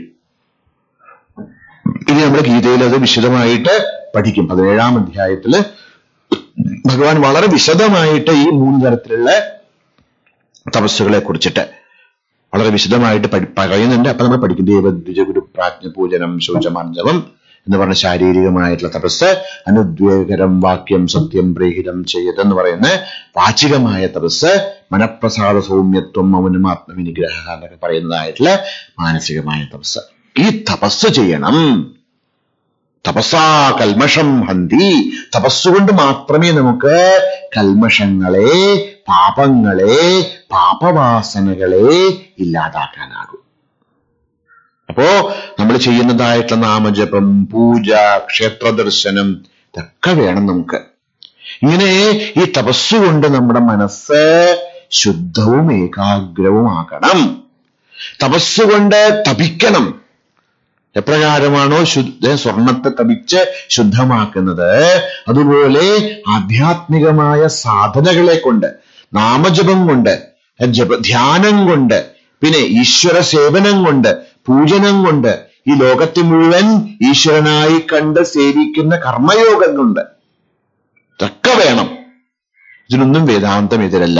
ഇനി നമ്മുടെ ഗീതയിൽ അത് വിശദമായിട്ട് പഠിക്കും. 17-ാം അധ്യായത്തില് ഭഗവാൻ വളരെ വിശദമായിട്ട് ഈ 3 തരത്തിലുള്ള തപസ്സുകളെ കുറിച്ചിട്ട് വളരെ വിശദമായിട്ട് പറയുന്നുണ്ട്. അപ്പൊ നമ്മൾ പഠിക്കും ദേവദ്വിജ ഗുരു പ്രാജ്ഞ പൂജനം ശൗചമാർജവം എന്ന് പറഞ്ഞ ശാരീരികമായിട്ടുള്ള തപസ്, അനുദ്വേഗരം വാക്യം സത്യം പ്രേഹിതം ചെയ്യതെന്ന് പറയുന്ന വാചികമായ തപസ്, മനഃപ്രസാദ സൗമ്യത്വം മൗനം ആത്മവിനിഗ്രഹ എന്നൊക്കെ പറയുന്നതായിട്ടുള്ള മാനസികമായ തപസ്. ഈ തപസ് ചെയ്യണം. തപസാ കൽമഷം ഹന്തി. തപസ്സുകൊണ്ട് മാത്രമേ നമുക്ക് കൽമഷങ്ങളെ, പാപങ്ങളെ, പാപവാസനകളെ ഇല്ലാതാക്കാനാകൂ. അപ്പോ നമ്മൾ ചെയ്യുന്നതായിട്ടുള്ള നാമജപം, പൂജ, ക്ഷേത്രദർശനം ഇതൊക്കെ വേണം നമുക്ക്. ഇങ്ങനെ ഈ തപസ്സുകൊണ്ട് നമ്മുടെ മനസ്സ് ശുദ്ധവും ഏകാഗ്രവുമാക്കണം. തപസ്സുകൊണ്ട് തപിക്കണം. എപ്രകാരമാണോ സ്വർണത്തെ തപിച്ച് ശുദ്ധമാക്കുന്നത്, അതുപോലെ ആധ്യാത്മികമായ സാധനകളെ കൊണ്ട്, നാമജപം കൊണ്ട്, ധ്യാനം കൊണ്ട്, പിന്നെ ഈശ്വര സേവനം കൊണ്ട്, പൂജനം കൊണ്ട്, ഈ ലോകത്തെ മുഴുവൻ ഈശ്വരനായി കണ്ട് സേവിക്കുന്ന കർമ്മയോഗം കൊണ്ട് ഇതൊക്കെ വേണം. ഇതിനൊന്നും വേദാന്തം എതിരല്ല.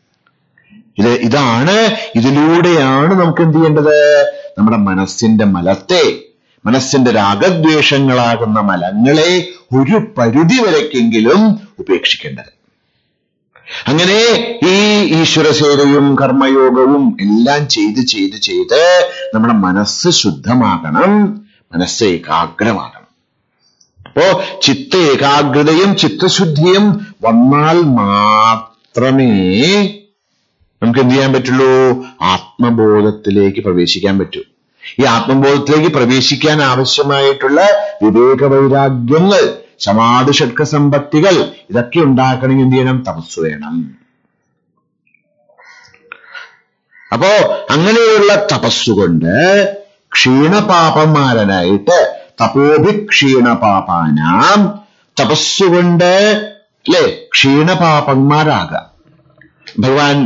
ഇതിലൂടെയാണ് നമുക്ക് എന്ത് ചെയ്യേണ്ടത്? നമ്മുടെ മനസ്സിന്റെ മലത്തെ, മനസ്സിന്റെ രാഗദ്വേഷങ്ങളാകുന്ന മലങ്ങളെ ഒരു പരിധി വരയ്ക്കെങ്കിലും ഉപേക്ഷിക്കേണ്ടത്. അങ്ങനെ ഈ ഈശ്വരസേവയും കർമ്മയോഗവും എല്ലാം ചെയ്ത് നമ്മുടെ മനസ്സ് ശുദ്ധമാകണം, മനസ്സ് ഏകാഗ്രമാകണം. അപ്പോ ചിത്ത ഏകാഗ്രതയും ചിത്തശുദ്ധിയും വന്നാൽ മാത്രമേ നമുക്ക് എന്ത് ചെയ്യാൻ പറ്റുള്ളൂ? ആത്മബോധത്തിലേക്ക് പ്രവേശിക്കാൻ പറ്റൂ. ഈ ആത്മബോധത്തിലേക്ക് പ്രവേശിക്കാൻ ആവശ്യമായിട്ടുള്ള വിവേക വൈരാഗ്യങ്ങൾ, സമാധി ഷഡ്ക സമ്പത്തികൾ ഇതൊക്കെ ഉണ്ടാക്കണമെങ്കിൽ എന്ത് ചെയ്യണം? തപസ് വേണം. അപ്പോ അങ്ങനെയുള്ള തപസ്സുകൊണ്ട് ക്ഷീണപാപന്മാരനായിട്ട് തപോഭിക്ഷീണപാപാനാം, തപസ്സുകൊണ്ട് അല്ലെ ക്ഷീണപാപന്മാരാകാം. ഭഗവാൻ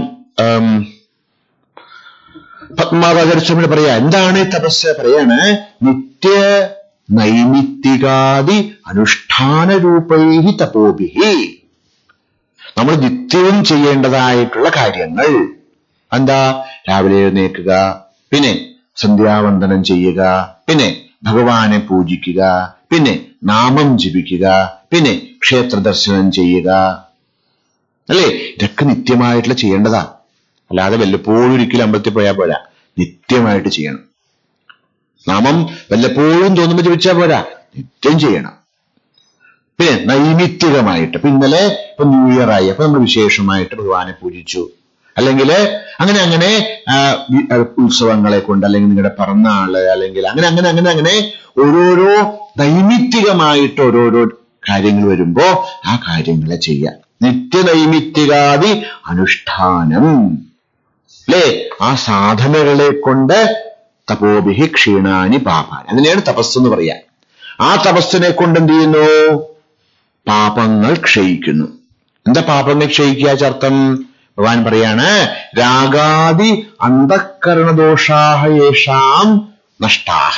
പത്മാവതരിച്ചവന് പറയാ, എന്താണ് തപസ്? പറയാണ് നിത്യ നൈമിത്തികാദി അനുഷ്ഠാനരൂപൈ തപോഭിഹി. നമ്മൾ നിത്യവും ചെയ്യേണ്ടതായിട്ടുള്ള കാര്യങ്ങൾ എന്താ? രാവിലെ എഴുന്നേൽക്കുക, പിന്നെ സന്ധ്യാവന്ദനം ചെയ്യുക, പിന്നെ ഭഗവാനെ പൂജിക്കുക, പിന്നെ നാമം ജപിക്കുക, പിന്നെ ക്ഷേത്ര ദർശനം ചെയ്യുക, അല്ലേ? ഇതൊക്കെ നിത്യമായിട്ടുള്ള ചെയ്യേണ്ടതാ. അല്ലാതെ വല്ലപ്പോഴും ഒരിക്കലും അമ്പലത്തിൽ പോയാൽ പോരാ, നിത്യമായിട്ട് ചെയ്യണം. നാമം വല്ലപ്പോഴും തോന്നുമ്പോൾ ജപിച്ചാൽ പോരാ, നിത്യം ചെയ്യണം. പിന്നെ നൈമിത്തികമായിട്ട്, ഇപ്പൊ ഇന്നലെ ന്യൂ ഇയർ ആയി, അപ്പൊ നമ്മൾ വിശേഷമായിട്ട് ഭഗവാനെ പൂജിച്ചു, അല്ലെങ്കിൽ അങ്ങനെ ഉത്സവങ്ങളെ കൊണ്ട്, അല്ലെങ്കിൽ നിങ്ങളുടെ പിറന്നാള്, അല്ലെങ്കിൽ അങ്ങനെ ഓരോരോ നൈമിത്തികമായിട്ട് ഓരോരോ കാര്യങ്ങൾ വരുമ്പോ ആ കാര്യങ്ങളെ ചെയ്യാം. നിത്യനൈമിത്തികാദി അനുഷ്ഠാനം അല്ലേ? ആ സാധനകളെ കൊണ്ട് തപോഭിഹി ക്ഷീണാനി പാപാനി, അങ്ങനെയാണ് തപസ് എന്ന് പറയാ. ആ തപസ്സിനെ കൊണ്ട് എന്ത് ചെയ്യുന്നു? പാപങ്ങൾ ക്ഷയിക്കുന്നു. എന്താ പാപങ്ങൾ ക്ഷയിക്കുക അർത്ഥം? ഭഗവാൻ പറയാണ് രാഗാദി അന്ധഃകരണദോഷാഹ യേഷാം നഷ്ടാഹ.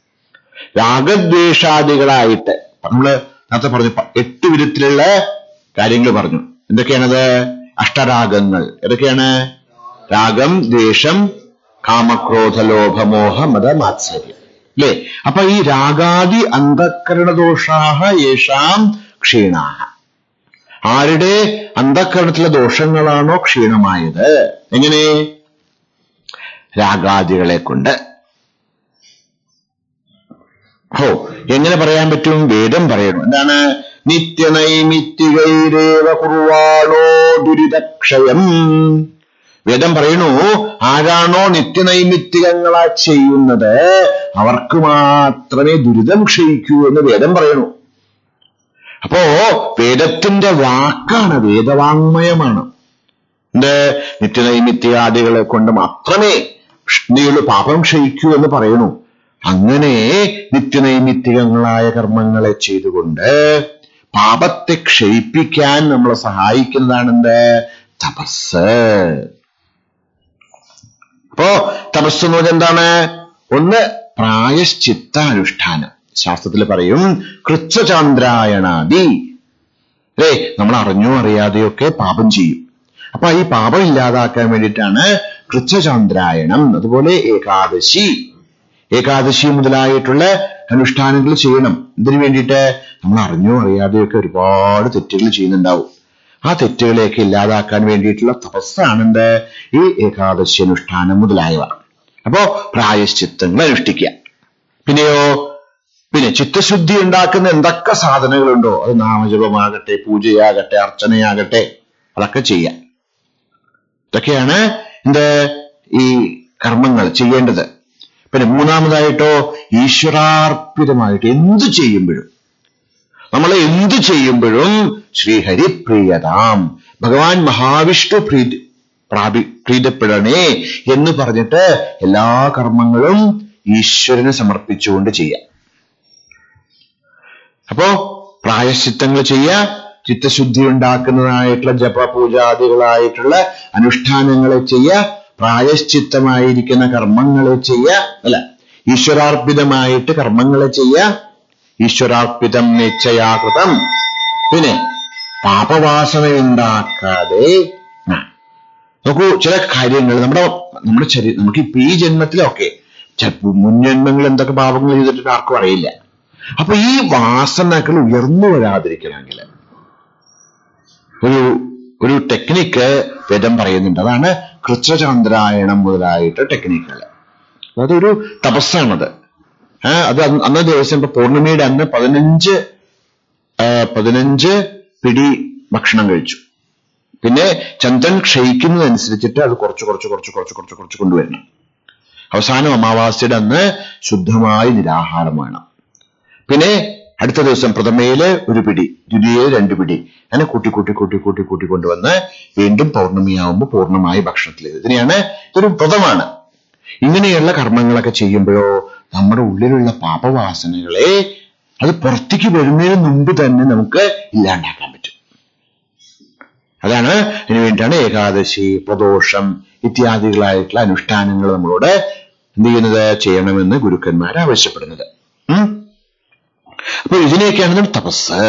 രാഗദ്വേഷാദികളായിട്ട് നമ്മള് നേരത്തെ പറഞ്ഞു 8 വിധത്തിലുള്ള കാര്യങ്ങൾ പറഞ്ഞു. എന്തൊക്കെയാണത്? അഷ്ടരാഗങ്ങൾ. ഏതൊക്കെയാണ്? രാഗം, ദ്വേഷം, കാമക്രോധ ലോഭമോഹ മത മാത്സര്യം, അല്ലേ? അപ്പൊ ഈ രാഗാദി അന്ധഃകരണദോഷാഹ യേഷാം ക്ഷീണാഹ. ആരുടെ അന്ധഃകരണത്തിലെ ദോഷങ്ങളാണോ ക്ഷീണമായത്? എങ്ങനെ? രാഗാദികളെ കൊണ്ട്. എങ്ങനെ പറയാൻ പറ്റും? വേദം പറയണം. എന്താണ്? നിത്യനൈമിത്തികൈരേവ കുർവാണോ ദുരിതക്ഷയം. വേദം പറയണു, ആരാണോ നിത്യനൈമിത്തികങ്ങളാ ചെയ്യുന്നത് അവർക്ക് മാത്രമേ ദുരിതം ക്ഷയിക്കൂ എന്ന് വേദം പറയണു. അപ്പോ വേദത്തിന്റെ വാക്കാണ്, വേദവാങ്മയമാണ്. നിത്യനൈമിത്യാദികളെ കൊണ്ട് മാത്രമേ നീയുള്ള പാപം ക്ഷയിക്കൂ എന്ന് പറയണു. അങ്ങനെ നിത്യനൈമിത്തികങ്ങളായ കർമ്മങ്ങളെ ചെയ്തുകൊണ്ട് പാപത്തെ ക്ഷയിപ്പിക്കാൻ നമ്മളെ സഹായിക്കുന്നതാണ് തപസ്. അപ്പോ തപസ് എന്ന് പറഞ്ഞാൽ എന്താണ്? ഒന്ന് പ്രായശ്ചിത്താനുഷ്ഠാനം. ശാസ്ത്രത്തിൽ പറയും കൃച്ഛചാന്ദ്രായണാദി. നമ്മൾ അറിഞ്ഞോ അറിയാതെയൊക്കെ പാപം ചെയ്യും. അപ്പൊ ഈ പാപം ഇല്ലാതാക്കാൻ വേണ്ടിയിട്ടാണ് കൃച്ഛചാന്ദ്രായണം. അതുപോലെ ഏകാദശി മുതലായിട്ടുള്ള അനുഷ്ഠാനങ്ങൾ ചെയ്യണം. ഇതിനു വേണ്ടിയിട്ട് നമ്മൾ അറിഞ്ഞോ അറിയാതെയൊക്കെ ഒരുപാട് തെറ്റുകൾ ചെയ്യുന്നുണ്ടാവും. ആ തെറ്റുകളെയൊക്കെ ഇല്ലാതാക്കാൻ വേണ്ടിയിട്ടുള്ള തപസ്സാണ് ഈ ഏകാദശി അനുഷ്ഠാനം മുതലായവ. അപ്പോ പ്രായശ്ചിത്തങ്ങൾ അനുഷ്ഠിക്കുക. പിന്നെ ചിത്തശുദ്ധി ഉണ്ടാക്കുന്ന എന്തൊക്കെ സാധനങ്ങളുണ്ടോ, അത് നാമജപമാകട്ടെ, പൂജയാകട്ടെ, അർച്ചനയാകട്ടെ, അതൊക്കെ ചെയ്യാം. ഇതൊക്കെയാണ് ഈ കർമ്മങ്ങൾ ചെയ്യേണ്ടത്. പിന്നെ മൂന്നാമതായിട്ടോ ഈശ്വരാർപ്പിതമായിട്ട് എന്തു ചെയ്യുമ്പോഴും ശ്രീഹരിപ്രിയതാം, ഭഗവാൻ മഹാവിഷ്ണു പ്രീതപ്പെടണേ എന്ന് പറഞ്ഞിട്ട് എല്ലാ കർമ്മങ്ങളും ഈശ്വരന് സമർപ്പിച്ചുകൊണ്ട് ചെയ്യാം. അപ്പോ പ്രായശ്ചിത്തങ്ങൾ ചെയ്യുക, ചിത്തശുദ്ധി ഉണ്ടാക്കുന്നതായിട്ടുള്ള ജപപൂജാദികളായിട്ടുള്ള അനുഷ്ഠാനങ്ങളെ ചെയ്യുക, പ്രായശ്ചിത്തമായിരിക്കുന്ന കർമ്മങ്ങളെ ചെയ്യുക, ഈശ്വരാർപ്പിതമായിട്ട് കർമ്മങ്ങളെ ചെയ്യുക. ഈശ്വരാർപ്പിതം നിശ്ചയാകൃതം. പിന്നെ പാപവാസനയുണ്ടാക്കാതെ നോക്കൂ, ചില കാര്യങ്ങൾ നമ്മുടെ ശരീരം, നമുക്ക് ഇപ്പൊ ഈ ജന്മത്തിലൊക്കെ മുൻജന്മങ്ങൾ എന്തൊക്കെ പാപങ്ങൾ ചെയ്തിട്ട് ആർക്കും അറിയില്ല. അപ്പൊ ഈ വാസനകൾ ഉയർന്നു വരാതിരിക്കണമെങ്കിൽ ഒരു ടെക്നിക്ക് വേദം പറയുന്നുണ്ട്. അതാണ് കൃച്ഛചാന്ദ്രായണം മുതലായിട്ട് ടെക്നിക്കുകൾ. അതൊരു തപസ്സാണത്. അത് അന്നേ ദിവസം ഇപ്പൊ പൗർണമിയുടെ അന്ന് 15 പിടി ഭക്ഷണം കഴിച്ചു. പിന്നെ ചന്ദ്രൻ ക്ഷയിക്കുന്നതനുസരിച്ചിട്ട് അത് കുറച്ച് കൊണ്ടുവരണം. അവസാനം അമാവാസ്യയുടെ അന്ന് ശുദ്ധമായി നിരാഹാരം വേണം. പിന്നെ അടുത്ത ദിവസം പ്രഥമയില് 1 പിടി, ദ്വിതീയയിൽ 2 പിടി, അങ്ങനെ കൂട്ടി കൊണ്ടുവന്ന് വീണ്ടും പൗർണമിയാവുമ്പോൾ പൂർണ്ണമായി ഭക്ഷണത്തിലേക്ക്. ഇതൊരു വ്രതമാണ്. ഇങ്ങനെയുള്ള കർമ്മങ്ങളൊക്കെ ചെയ്യുമ്പോഴോ നമ്മുടെ ഉള്ളിലുള്ള പാപവാസനകളെ അത് പുറത്തേക്ക് വരുന്നതിന് മുമ്പ് തന്നെ നമുക്ക് ഇല്ലാണ്ടാക്കാൻ പറ്റും. അതാണ് ഇതിനു വേണ്ടിയിട്ടാണ് ഏകാദശി, പ്രദോഷം ഇത്യാദികളായിട്ടുള്ള അനുഷ്ഠാനങ്ങൾ നമ്മളോട് ചെയ്യണമെന്ന് ഗുരുക്കന്മാർ ആവശ്യപ്പെടുന്നത്. അപ്പൊ ഇതിനെയൊക്കെയാണ് തപസ്.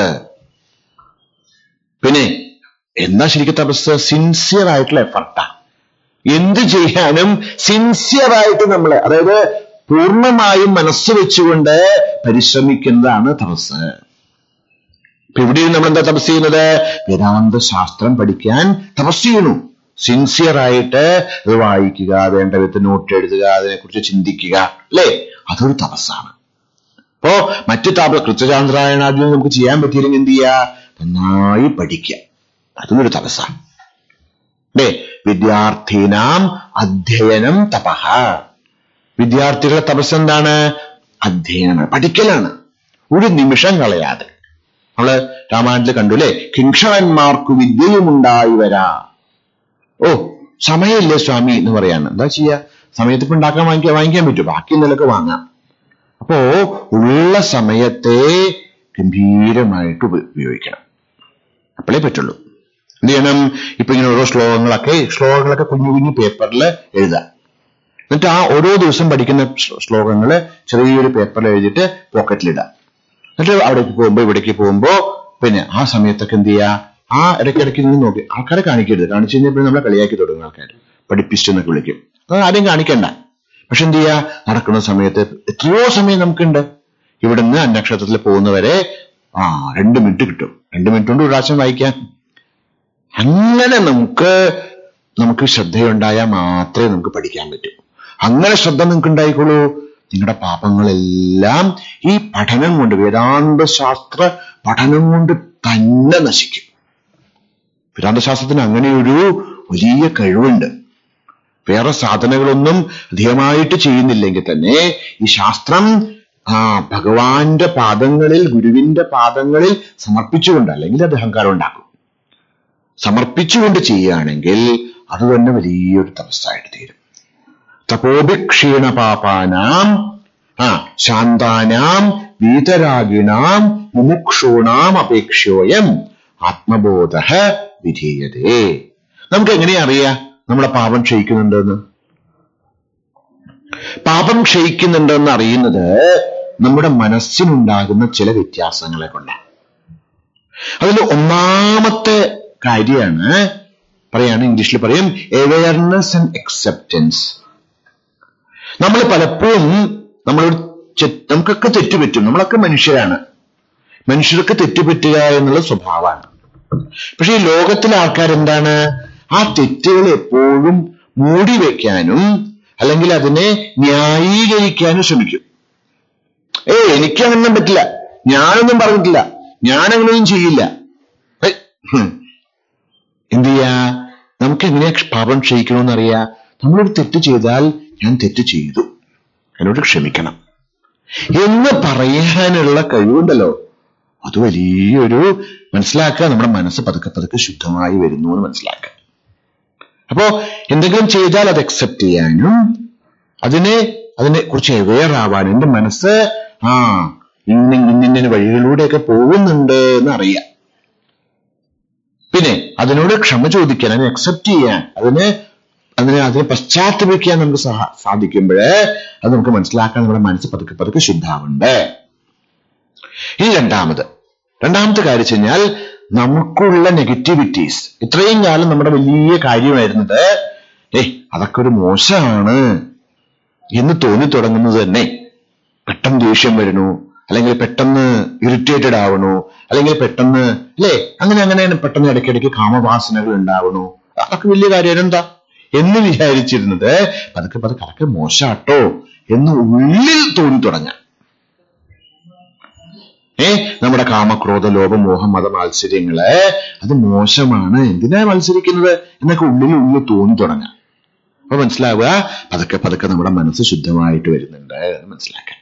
പിന്നെ എന്താ ശരിക്കും തപസ്? സിൻസിയർ ആയിട്ടുള്ള എഫർട്ടാ. എന്ത് ചെയ്യാനും സിൻസിയറായിട്ട് നമ്മൾ, അതായത് പൂർണ്ണമായും മനസ്സ് വെച്ചുകൊണ്ട് പരിശ്രമിക്കുന്നതാണ് തപസ്. ഇപ്പൊ ഇവിടെയും നമ്മൾ എന്താ തപസ് ചെയ്യുന്നത്? വേദാന്ത ശാസ്ത്രം പഠിക്കാൻ തപസ് ചെയ്യുന്നു. സിൻസിയറായിട്ട് അത് വായിക്കുക, വേണ്ട വിധത്തിൽ നോട്ട് എഴുതുക, അതിനെക്കുറിച്ച് ചിന്തിക്കുക, അല്ലേ? അതൊരു തപസ്സാണ്. അപ്പോ മറ്റു കൃച്ഛചാന്ദ്രായണാദികൾ നമുക്ക് ചെയ്യാൻ പറ്റിയില്ലെങ്കിൽ എന്ത് ചെയ്യുക? നന്നായി പഠിക്കുക. അതൊരു തപസ്സാണ്. അല്ലേ? വിദ്യാർത്ഥീനാം അധ്യയനം തപഃ. വിദ്യാർത്ഥികളുടെ തപസ് എന്താണ്? അധ്യയനമാണ്, പഠിക്കലാണ്. ഒരു നിമിഷം കളയാതെ. നമ്മള് രാമായണത്തിൽ കണ്ടു, അല്ലേ? കിങ്ഷണന്മാർക്കു വിദ്യയുമുണ്ടായി വരാ. സമയമില്ലേ സ്വാമി എന്ന് പറയാണ്. എന്താ ചെയ്യാ? സമയത്തിപ്പ് ഉണ്ടാക്കാൻ വാങ്ങിക്കാൻ പറ്റും, ബാക്കി എന്തെങ്കിലുമൊക്കെ വാങ്ങാം. അപ്പോ ഉള്ള സമയത്തെ ഗംഭീരമായിട്ട് ഉപയോഗിക്കണം. അപ്പോഴേ പറ്റുള്ളൂ. എന്ത് ചെയ്യണം? ഇപ്പൊ ഇങ്ങനെ ഓരോ ശ്ലോകങ്ങളൊക്കെ കുഞ്ഞു പേപ്പറിൽ എഴുതാം. എന്നിട്ട് ആ ഓരോ ദിവസം പഠിക്കുന്ന ശ്ലോകങ്ങള് ചെറിയൊരു പേപ്പറിൽ എഴുതിയിട്ട് പോക്കറ്റിലിടാം. എന്നിട്ട് അവിടേക്ക് പോകുമ്പോ ഇവിടേക്ക് പോകുമ്പോ പിന്നെ ആ സമയത്തൊക്കെ എന്ത് ചെയ്യാ? ആ ഇടയ്ക്കിടയ്ക്ക് നിന്ന് നോക്കി ആൾക്കാരെ കാണിക്കരുത്. കാണിച്ചു കഴിഞ്ഞപ്പോൾ നമ്മളെ കളിയാക്കി തുടങ്ങും ആൾക്കാർ. പഠിപ്പിച്ചെന്നൊക്കെ വിളിക്കും. അത് ആരെയും കാണിക്കണ്ട. പക്ഷെ എന്ത് ചെയ്യാ? നടക്കുന്ന സമയത്ത് എത്രയോ സമയം നമുക്കുണ്ട്. ഇവിടുന്ന് അന്യക്ഷേത്രത്തിൽ പോകുന്നവരെ 2 മിനിറ്റ് കിട്ടും. 2 മിനിറ്റ് കൊണ്ട് ഒരു പ്രാവശ്യം വായിക്കാൻ. അങ്ങനെ നമുക്ക് ശ്രദ്ധയുണ്ടായാൽ മാത്രമേ നമുക്ക് പഠിക്കാൻ പറ്റൂ. അങ്ങനെ ശ്രദ്ധ നിങ്ങൾക്ക് ഉണ്ടായിക്കോളൂ. നിങ്ങളുടെ പാപങ്ങളെല്ലാം ഈ പഠനം കൊണ്ട്, വേദാന്ത ശാസ്ത്ര പഠനം കൊണ്ട് തന്നെ നശിക്കും. വേദാന്തശാസ്ത്രത്തിന് അങ്ങനെയൊരു വലിയ കഴിവുണ്ട്. വേറെ സാധനങ്ങളൊന്നും അധികമായിട്ട് ചെയ്യുന്നില്ലെങ്കിൽ തന്നെ ഈ ശാസ്ത്രം ഭഗവാന്റെ പാദങ്ങളിൽ, ഗുരുവിന്റെ പാദങ്ങളിൽ സമർപ്പിച്ചുകൊണ്ട്, അല്ലെങ്കിൽ അത് അഹങ്കാരം ഉണ്ടാക്കും, സമർപ്പിച്ചുകൊണ്ട് ചെയ്യുകയാണെങ്കിൽ അത് തന്നെ വലിയൊരു തപസ്സായിട്ട് തീരും. തപോഭിക്ഷീണ പാപാനാം ശാന്താനാം വീതരാഗിണാം മുമുക്ഷൂണാം അപേക്ഷയോയം ആത്മബോധ വിധീയതേ. നമുക്ക് എങ്ങനെയാ അറിയാ നമ്മുടെ പാപം ക്ഷയിക്കുന്നുണ്ടെന്ന്? പാപം ക്ഷയിക്കുന്നുണ്ടെന്ന് അറിയുന്നത് നമ്മുടെ മനസ്സിനുണ്ടാകുന്ന ചില വ്യത്യാസങ്ങളെ കൊണ്ടാണ്. അതിൽ ഒന്നാമത്തെ കാര്യമാണ്, ഇംഗ്ലീഷിൽ പറയും അവയർനെസ് ആൻഡ് അക്സെപ്റ്റൻസ്. നമ്മൾ പലപ്പോഴും നമുക്കൊക്കെ തെറ്റുപറ്റും, നമ്മളൊക്കെ മനുഷ്യരാണ്, മനുഷ്യർക്ക് തെറ്റുപറ്റുക എന്നുള്ള സ്വഭാവമാണ്. പക്ഷെ ഈ ലോകത്തിലെ ആൾക്കാരെന്താണ്, ആ തെറ്റുകൾ എപ്പോഴും മൂടി വെക്കാനും അല്ലെങ്കിൽ അതിനെ ന്യായീകരിക്കാനും ശ്രമിക്കും. എനിക്കങ്ങനെ പറ്റില്ല, ഞാനൊന്നും പറഞ്ഞിട്ടില്ല, ഞാനങ്ങനെയൊന്നും ചെയ്യില്ല. എന്ത് ചെയ്യാ? നമുക്ക് എങ്ങനെയാ പാപം ക്ഷയിക്കണമെന്നറിയാ? നമ്മളൊരു തെറ്റ് ചെയ്താൽ ഞാൻ തെറ്റ് ചെയ്തു, എന്നോട് ക്ഷമിക്കണം എന്ന് പറയാനുള്ള കഴിവുണ്ടല്ലോ, അത് വലിയൊരു മനസ്സിലാക്കുക. നമ്മുടെ മനസ്സ് പതുക്കെ പതുക്കെ ശുദ്ധമായി വരുന്നു എന്ന് മനസ്സിലാക്കുക. അപ്പോ എന്തെങ്കിലും ചെയ്താൽ അത് അക്സെപ്റ്റ് ചെയ്യാനും അതിനെ കുറിച്ച് അവെയർ ആവാനും, എന്റെ മനസ്സ് ഇന്ന വഴികളിലൂടെയൊക്കെ പോകുന്നുണ്ട് എന്ന് അറിയാം. പിന്നെ അതിനോട് ക്ഷമ ചോദിക്കാൻ, അതിനെ അക്സെപ്റ്റ് ചെയ്യാൻ, അതിനെ പശ്ചാത്തപിക്കാൻ നമുക്ക് സാധിക്കുമ്പോഴേ അത് നമുക്ക് മനസ്സിലാക്കാൻ നമ്മുടെ മനസ്സ് പതുക്കെ പതുക്കെ ശുദ്ധാവുണ്ട്. ഇനി രണ്ടാമത്തെ കാര്യം വെച്ച് കഴിഞ്ഞാൽ, നമുക്കുള്ള നെഗറ്റിവിറ്റീസ് ഇത്രയും കാലം നമ്മുടെ വലിയ കാര്യമായിരുന്നത് അതൊക്കെ ഒരു മോശമാണ് എന്ന് തോന്നി തുടങ്ങുന്നത് തന്നെ പെട്ടെന്ന് ദേഷ്യം വരുന്നു, അല്ലെങ്കിൽ പെട്ടെന്ന് ഇറിറ്റേറ്റഡ് ആവണു, അല്ലെങ്കിൽ പെട്ടെന്ന് അങ്ങനെ പെട്ടെന്ന് ഇടയ്ക്കിടയ്ക്ക് കാമവാസനകൾ ഉണ്ടാവണു. അതൊക്കെ വലിയ കാര്യം എന്താ എന്ന് വിചാരിച്ചിരുന്നത് പതുക്കെ പതുക്കെ അതൊക്കെ മോശാട്ടോ എന്ന് ഉള്ളിൽ തോന്നി തുടങ്ങാം. നമ്മുടെ കാമക്രോധ ലോഭ മോഹം മത മാത്സര്യങ്ങള് അത് മോശമാണ്, എന്തിനാ മത്സരിക്കുന്നത് എന്നൊക്കെ ഉള്ളിൽ തോന്നി തുടങ്ങാം. അപ്പൊ മനസ്സിലാവുക, പതുക്കെ പതുക്കെ നമ്മുടെ മനസ്സ് ശുദ്ധമായിട്ട് വരുന്നുണ്ട് എന്ന് മനസ്സിലാക്കാൻ.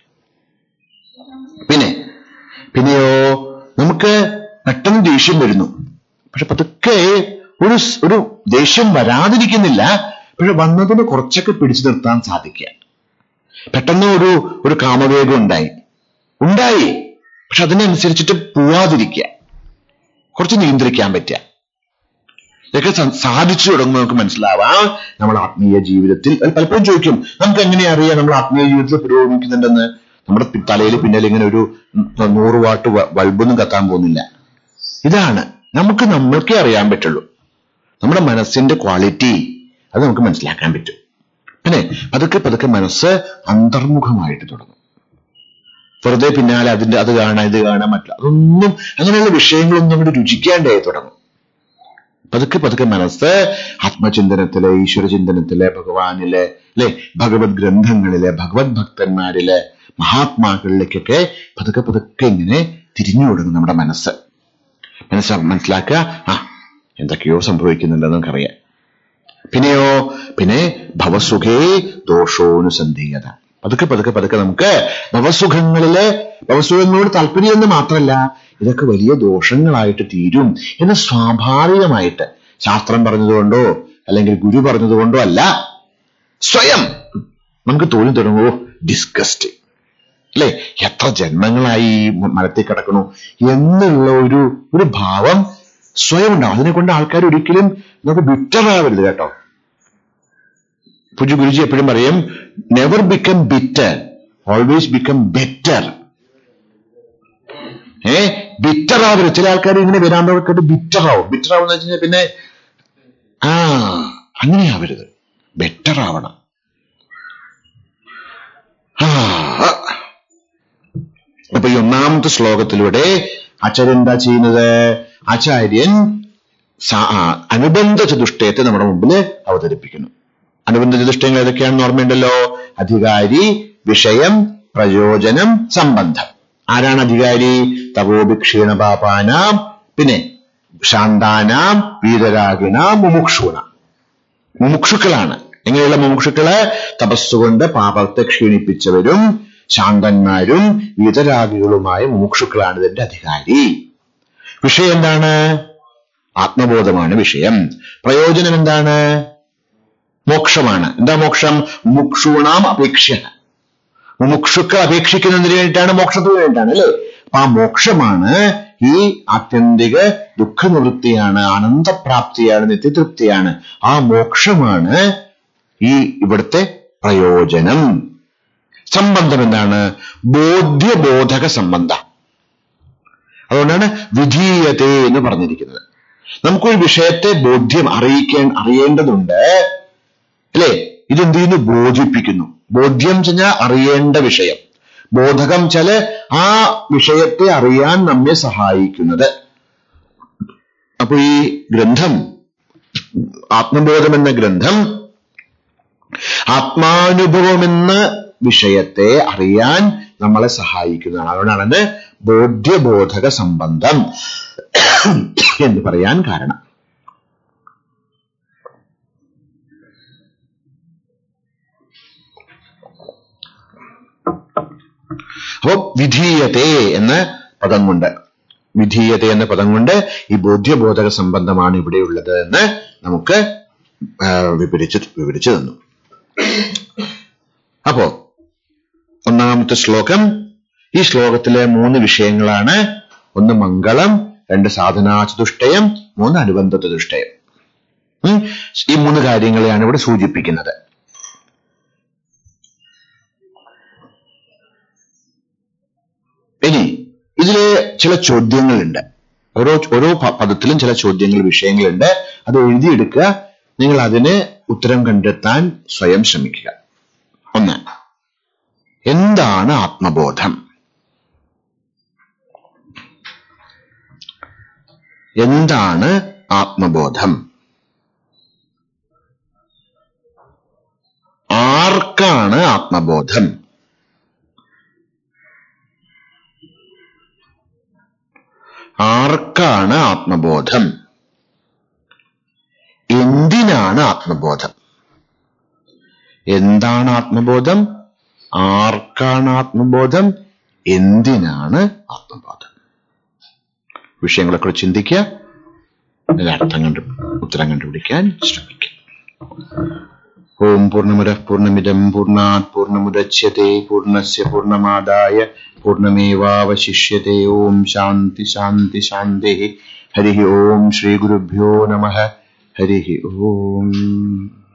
പിന്നെയോ നമുക്ക് പെട്ടെന്ന് ദേഷ്യം വരുന്നു, പക്ഷെ പതുക്കെ ഒരു ദേഷ്യം വരാതിരിക്കുന്നില്ല, പക്ഷെ വന്നതിന് കുറച്ചൊക്കെ പിടിച്ചു നിർത്താൻ സാധിക്കുക. പെട്ടെന്ന് ഒരു കാമവേഗം ഉണ്ടായി, പക്ഷെ അതിനനുസരിച്ചിട്ട് പോവാതിരിക്കുക, കുറച്ച് നിയന്ത്രിക്കാൻ പറ്റുക, ഇതൊക്കെ സാധിച്ചു തുടങ്ങുമ്പോൾ നമുക്ക് മനസ്സിലാവാം നമ്മൾ ആത്മീയ ജീവിതത്തിൽ. പലപ്പോഴും ചോദിക്കും, നമുക്ക് എങ്ങനെയാ അറിയാം നമ്മൾ ആത്മീയ ജീവിതത്തിൽ പുരോഗമിക്കുന്നുണ്ടെന്ന്? നമ്മുടെ തലയിൽ പിന്നിൽ ഇങ്ങനെ ഒരു 100 വാട്ട് ബൾബൊന്നും കത്താൻ പോകുന്നില്ല. ഇതാണ് നമ്മൾക്കേ അറിയാൻ പറ്റുള്ളൂ. നമ്മുടെ മനസ്സിന്റെ ക്വാളിറ്റി അത് നമുക്ക് മനസ്സിലാക്കാൻ പറ്റും. പിന്നെ പതുക്കെ പതുക്കെ മനസ്സ് അന്തർമുഖമായിട്ട് തുടങ്ങും. വെറുതെ പിന്നാലെ അത് കാണാം ഇത് കാണാൻ പറ്റില്ല, അതൊന്നും അങ്ങനെയുള്ള വിഷയങ്ങളൊന്നും അങ്ങോട്ട് രുചിക്കാണ്ടായി തുടങ്ങും. പതുക്കെ പതുക്കെ മനസ്സ് ആത്മചിന്തനത്തിലെ, ഈശ്വരചിന്തനത്തിലെ, ഭഗവാനിലെ, ഭഗവത് ഗ്രന്ഥങ്ങളിലെ, ഭഗവത് ഭക്തന്മാരിലെ, മഹാത്മാക്കളിലേക്കൊക്കെ പതുക്കെ പതുക്കെ ഇങ്ങനെ തിരിഞ്ഞു തുടങ്ങും നമ്മുടെ മനസ്സ്. മനസ്സിലാക്കുക, എന്തൊക്കെയോ സംഭവിക്കുന്നുണ്ടെന്ന് നമുക്കറിയാം. പിന്നെ ഭവസുഖേ ദോഷോനുസന്ധീയത. പതുക്കെ പതുക്കെ പതുക്കെ നമുക്ക് ഭവസുഖങ്ങളോട് താല്പര്യം എന്ന് മാത്രമല്ല, ഇതൊക്കെ വലിയ ദോഷങ്ങളായിട്ട് തീരും എന്ന് സ്വാഭാവികമായിട്ട് ശാസ്ത്രം പറഞ്ഞതുകൊണ്ടോ അല്ലെങ്കിൽ ഗുരു പറഞ്ഞതുകൊണ്ടോ അല്ല, സ്വയം നമുക്ക് തോന്നി തുടങ്ങുമോ ഡിസ്ഗസ്റ്റ്, എത്ര ജന്മങ്ങളായി മരത്തിൽ കിടക്കണു എന്നുള്ള ഒരു ഭാവം സ്വയം ഉണ്ടാവും. അതിനെ കൊണ്ട് ആൾക്കാർ ഒരിക്കലും നമുക്ക് ബിറ്ററാവരുത് കേട്ടോ. പൂജ്യ ഗുരുജി എപ്പോഴും പറയും, never become bitter, always become better. ബിറ്ററാവരുത്. ചില ആൾക്കാർ ഇങ്ങനെ വരാണ്ടവർക്കായിട്ട് ബിറ്ററാവും എന്ന് വെച്ച് കഴിഞ്ഞാൽ പിന്നെ അങ്ങനെയാവരുത്, ബെറ്റർ ആവണം. അപ്പൊ ഈ 1ാമത്തെ ശ്ലോകത്തിലൂടെ ആചാര്യൻ എന്താ ചെയ്യുന്നത്? ആചാര്യൻ അനുബന്ധ ചതുഷ്ടയത്തെ നമ്മുടെ മുമ്പിൽ അവതരിപ്പിക്കുന്നു. അനുബന്ധ ചതുഷ്ടയങ്ങൾ ഏതൊക്കെയാണെന്ന് ഓർമ്മയുണ്ടല്ലോ? അധികാരി, വിഷയം, പ്രയോജനം, സംബന്ധം. ആരാണ് അധികാരി? തപോഭിക്ഷീണ പാപാനാം, പിന്നെ ശാന്താനാം, വീതരാഗിണാം, മുമുക്ഷൂണാം. മുമുക്ഷുക്കളാണ്. എങ്ങനെയുള്ള മുമുക്ഷുക്കള്? തപസ്സുകൊണ്ട് പാപത്തെ ക്ഷീണിപ്പിച്ചവരും ശാന്തന്മാരും വിതരാഗികളുമായ മുമുക്ഷുക്കളാണ് ഇതിന്റെ അധികാരി. വിഷയം എന്താണ്? ആത്മബോധമാണ് വിഷയം. പ്രയോജനം എന്താണ്? മോക്ഷമാണ്. എന്താ മോക്ഷം? മുമുക്ഷൂണാം അപേക്ഷ. മുമുക്ഷുക്കൾ അപേക്ഷിക്കുന്നതിന് വേണ്ടിയിട്ടാണ്, മോക്ഷത്തിന് വേണ്ടിയിട്ടാണ് അല്ലേ? അപ്പൊ ആ മോക്ഷമാണ്, ഈ ആത്യന്തിക ദുഃഖനിവൃത്തിയാണ്, ആനന്ദപ്രാപ്തിയാണ്, നിത്യതൃപ്തിയാണ്. ആ മോക്ഷമാണ് ഈ ഇവിടുത്തെ പ്രയോജനം. സംബന്ധം എന്താണ്? ബോധ്യബോധക സംബന്ധം. അതുകൊണ്ടാണ് വിധീയതേ എന്ന് പറഞ്ഞിരിക്കുന്നത്. നമുക്കൊരു വിഷയത്തെ അറിയേണ്ടതുണ്ട് അല്ലേ? ഇതെന്ത് ചെയ്യുന്നു? ബോധിപ്പിക്കുന്നു. ബോധ്യം ചെന്നാൽ അറിയേണ്ട വിഷയം, ബോധകം ചില ആ വിഷയത്തെ അറിയാൻ നമ്മെ സഹായിക്കുന്നത്. അപ്പൊ ഈ ഗ്രന്ഥം, ആത്മബോധം എന്ന ഗ്രന്ഥം, ആത്മാനുഭവമെന്ന വിഷയത്തെ അറിയാൻ നമ്മളെ സഹായിക്കുന്നതാണ്. അതുകൊണ്ടാണ് ബോധ്യബോധക സംബന്ധം എന്ന് പറയാൻ കാരണം. അപ്പോ വിധീയതേ എന്ന പദം കൊണ്ട്, വിധീയത എന്ന പദം കൊണ്ട് ഈ ബോധ്യബോധക സംബന്ധമാണ് ഇവിടെയുള്ളത് എന്ന് നമുക്ക് വിവരിച്ചു തന്നു. അപ്പോ ഒന്നാമത്തെ ശ്ലോകം, ഈ ശ്ലോകത്തിലെ 3 വിഷയങ്ങളാണ്. 1 മംഗളം, 2 സാധനാചതുഷ്ടയം, 3 അനുബന്ധ ചതുഷ്ടയം. ഈ 3 കാര്യങ്ങളെയാണ് ഇവിടെ സൂചിപ്പിക്കുന്നത്. ഇനി ഇതില് ചില ചോദ്യങ്ങളുണ്ട്. ഓരോ പദത്തിലും ചില ചോദ്യങ്ങൾ, വിഷയങ്ങളുണ്ട്. അത് എഴുതിയെടുക്കുക. നിങ്ങൾ അതിന് ഉത്തരം കണ്ടെത്താൻ സ്വയം ശ്രമിക്കുക. 1, എന്താണ് ആത്മബോധം? എന്താണ് ആത്മബോധം? ആർക്കാണ് ആത്മബോധം? ആർക്കാണ് ആത്മബോധം? എന്തിനാണ് ആത്മബോധം? എന്താണ് ആത്മബോധം? ആർക്കാണ് ആത്മബോധം? എന്തിനാണ് ആത്മബോധം? വിഷയങ്ങളെക്കുറിച്ച് ചിന്തിക്കുക. ഉത്തരം കണ്ടുപിടിക്കാൻ ശ്രമിക്കുക. ഓം പൂർണ്ണമുദഃ പൂർണ്ണമിദം പൂർണ്ണാത് പൂർണ്ണമുദച്യത്തെ പൂർണ്ണസ്യ പൂർണ്ണമാദായ പൂർണ്ണമേവാവശിഷ്യത്തെ. ഓം ശാന്തി ശാന്തി ശാന്തി. ഹരി ഓം. ശ്രീ ഗുരുഭ്യോ നമഃ. ഹരി ഓം.